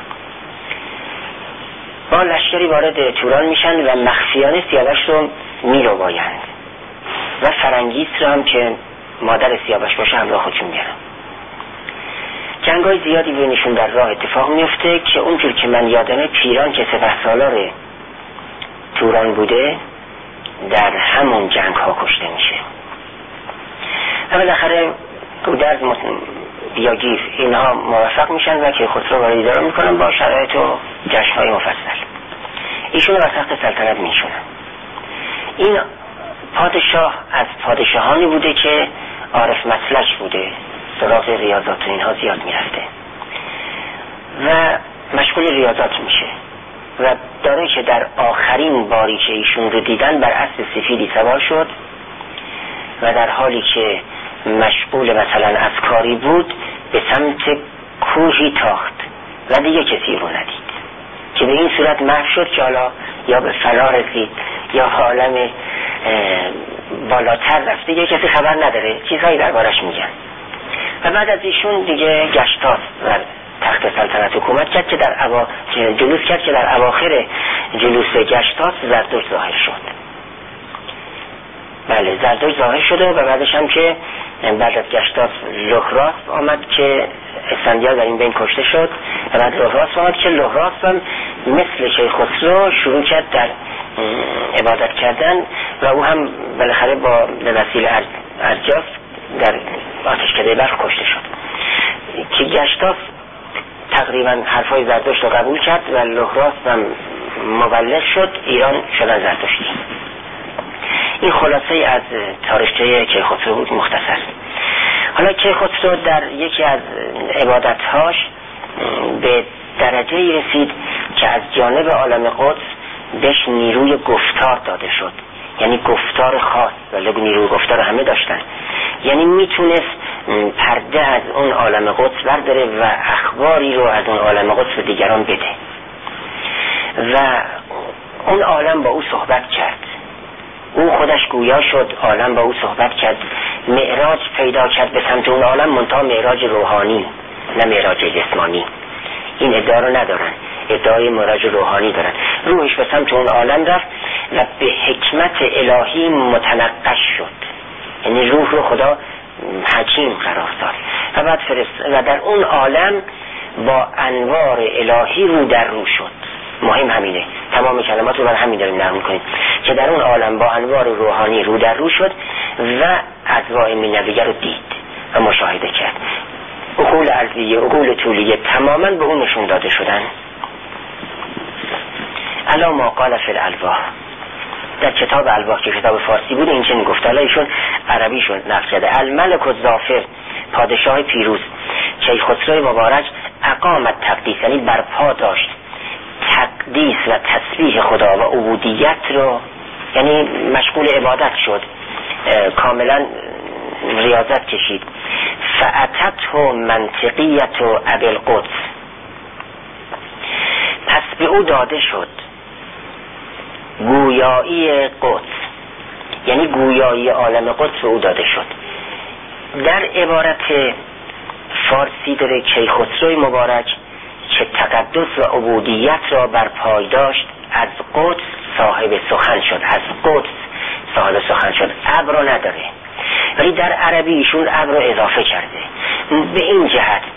A: با لشکری وارد توران میشن و مخفیانه سیاوش رو میروبایند و فرنگیس رو هم که مادر سیاوش باشه همراه خودشون میارن. جنگای زیادی بینشون در راه اتفاق میفته که اونجور که من یادمه پیران که سپهسالار توران بوده در همون جنگ ها کشته میشه. و بالاخره گودرز یا گیف اینها موفق میشن و کیخسرو رو اداره میکنن با شرایط و جشن‌های مفصل. ایشون رو تخت سلطنت میشونن. این پادشاه از پادشاهانی بوده که عارف مسلک بوده، سراغ ریاضات و اینها زیاد میرفته و مشغول ریاضات میشه و داره که در آخرین باری که ایشون رو دیدن بر اسب سفیدی سوار شد و در حالی که مشغول مثلا از کاری بود به سمت کوهی تاخت و دیگه کسی رو ندید که به این صورت محو شد که حالا یا به فنا رسید یا عالم بالاتر رفته، دیگه کسی خبر نداره، چیزهایی دربارش میگن. و بعد از ایشون دیگه گشتاس و تخت سلطنت حکومت کرد که جلوس کرد که در اواخر جلوس گشتاس زردشت ظاهر شد. بله، زردشت ظاهر شده و بعدش هم که بعد از گشتاس لهراس آمد که اسفندیار در این بین کشته شد و بعد لهراس آمد که لهراس هم مثل کیخسرو شروع کرد در عبادت کردن و او هم بالاخره با وسیله ارجاس در آتشکده بلخ کشته شد که گشتاس تقریبا حرفای زردشت رو قبول کرد و لهراس هم مولد شد، ایران شدن زردشتی. این خلاصه از تاریخچه کیخسرو بود مختصر. حالا کیخسرو در یکی از عبادتهاش به درجه رسید که از جانب عالم قدس بهش نیروی گفتار داده شد، یعنی گفتار خاص، ولی نیروی گفتار همه داشتن، یعنی میتونست پرده از اون عالم قدس برداره و اخباری رو از اون عالم قدس به دیگران بده و اون عالم با او صحبت کرد. او خودش گویا شد، عالم با او صحبت کرد، معراج پیدا کرد به سمت اون عالم، منتها معراج روحانی نه معراج جسمانی. این ادعا رو ندارن، ادعای معراج روحانی دارن. روحش به سمت اون عالم رفت و به حکمت الهی متنقش شد، یعنی روح رو خدا حکیم قرار داد و بعد و در اون عالم با انوار الهی رو در رو شد. مهم همینه، تمام کلمات رو بر همین داریم نقل می‌کنیم که در اون عالم با انوار روحانی رو در رو شد و اضواء مینویه رو دید و مشاهده کرد. عقول ارضیه، عقول طولیه تماما به اون نشون داده شدن. الا ما قال فی الالواح، در کتاب الواح که کتاب فارسی بود این چنین گفت، ایشون عربی شد نقل کرده. الملک الظافر، پادشاه پیروز، کیخسرو مبارک، اقامت تقدیس، یعنی برپا داشت تقدیس و تسبیح خدا و عبودیت رو، یعنی مشغول عبادت شد، کاملا ریاضت کشید. فاتته منطقیت و ابوالقدس، پس به او داده شد گویایی قدس، یعنی گویایی عالم قدس به او داده شد. در عبارت فارسی داره کیخسرو مبارک که تقدس و عبودیت را برپای داشت، از قدس صاحب سخن شد، از قدس صاحب سخن شد. ابر رو نداره، ولی در عربی ایشون ابر رو اضافه کرده به این جهت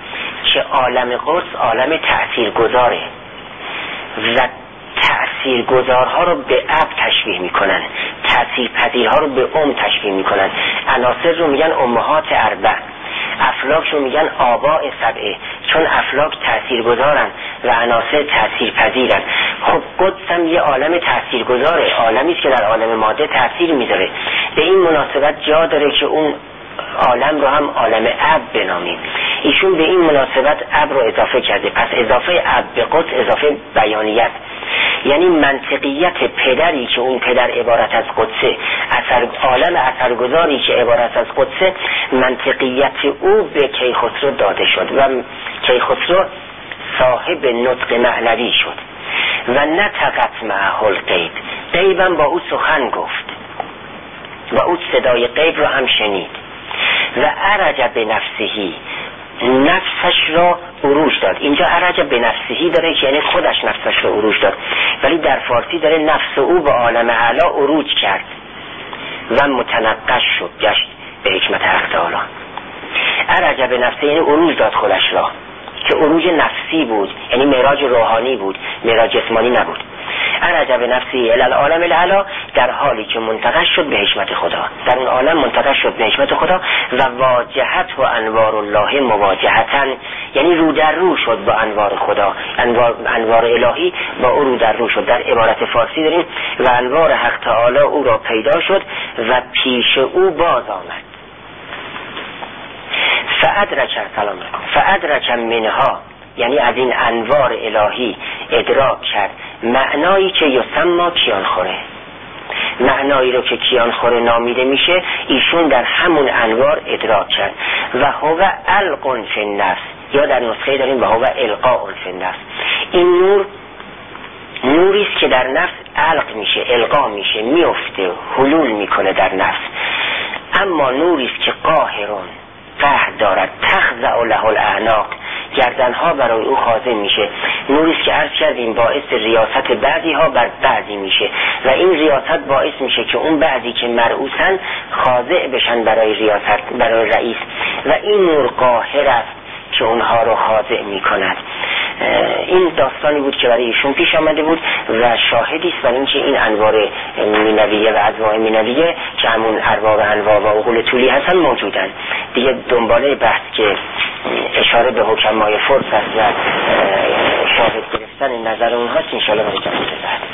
A: که عالم قدس عالم تأثیرگذاره و تأثیرگذارها رو به اب تشبیه میکنن، تأثیرپذیرها رو به تشبیه میکنن. عناصر رو میگن امهات اربع، افلاک رو میگن آباء سبعه، چون افلاک تأثیرگذارن و عناصر تأثیرپذیرن. خب قدس هم یه عالم تأثیرگذاره، عالمی است که در عالم ماده تأثیر میذاره. به این مناسبت جا داره که اون عالم رو هم عالم اب بنامیم. ایشون به این مناسبت اب رو اضافه کرده. پس اضافه اب به قدس اضافه بیانیت، یعنی منطقیت پدری که اون پدر عبارت از قدسه، عالم اثرگذاری که عبارت از قدسه، منطقیت او به کیخسرو داده شد و کیخسرو صاحب نطق معنوی شد. و نطقت معه الغیب، غیبم با او سخن گفت و او صدای غیب رو هم شنید. و عرج به نفسهی، نفسش را عروج داد. اینجا عرج به نفسهی داره که یعنی خودش نفسش را عروج داد، ولی در فارسی داره نفس او به عالم اعلی عروج کرد و متنقش شد، گشت به حکمت حق تعالی. عرج به نفسه یعنی عروج داد خودش را، که عروج نفسی بود، یعنی معراج روحانی بود، معراج جسمانی نبود. عرج به نفسی الی العالم الاعلی، در حالی که منتقش شد به حکمت خدا، در اون عالم منتقش شد به حکمت خدا. و واجهت و انوار الله مواجهتن، یعنی رو در رو شد با انوار خدا، انوار الهی با او رو در رو شد. در عبارت فارسی داریم و انوار حق تعالی او را پیدا شد و پیش او باز آمد. فادرک منها، یعنی از این انوار الهی ادراک کرد معنایی که یسمى کیانخوره، معنایی رو که کیانخوره نامیده میشه، ایشون در همون انوار ادراک کرد. و هو الق فی النفس، یا در نسخه داریم و هو القاء فی النفس. این نور نوری است که در نفس علق میشه، القا میشه، میفته، حلول میکنه در نفس. اما نوری است که قاهرون، قهر دارد، تخضع له الاعناق، گردنها برای او خاضع میشه. نوری است که عرض کردیم باعث ریاست بعضی ها بر بعضی میشه و این ریاست باعث میشه که اون بعضی که مرئوسن خاضع بشن برای ریاست، برای رئیس، و این نور قاهر است که اونها رو خاضع میکند. این داستانی بود که برای ایشون پیش آمده بود و شاهدی است برای اینکه این انوار مینویه و اضواء مینویه که همون ارواح و انواع و عقول طولی هستن موجودن. دیگه دنباله بحث که اشاره به حکمای فرس است و شاهد گرفتن نظر اونهاست، انشاءالله برای جلسه بعد.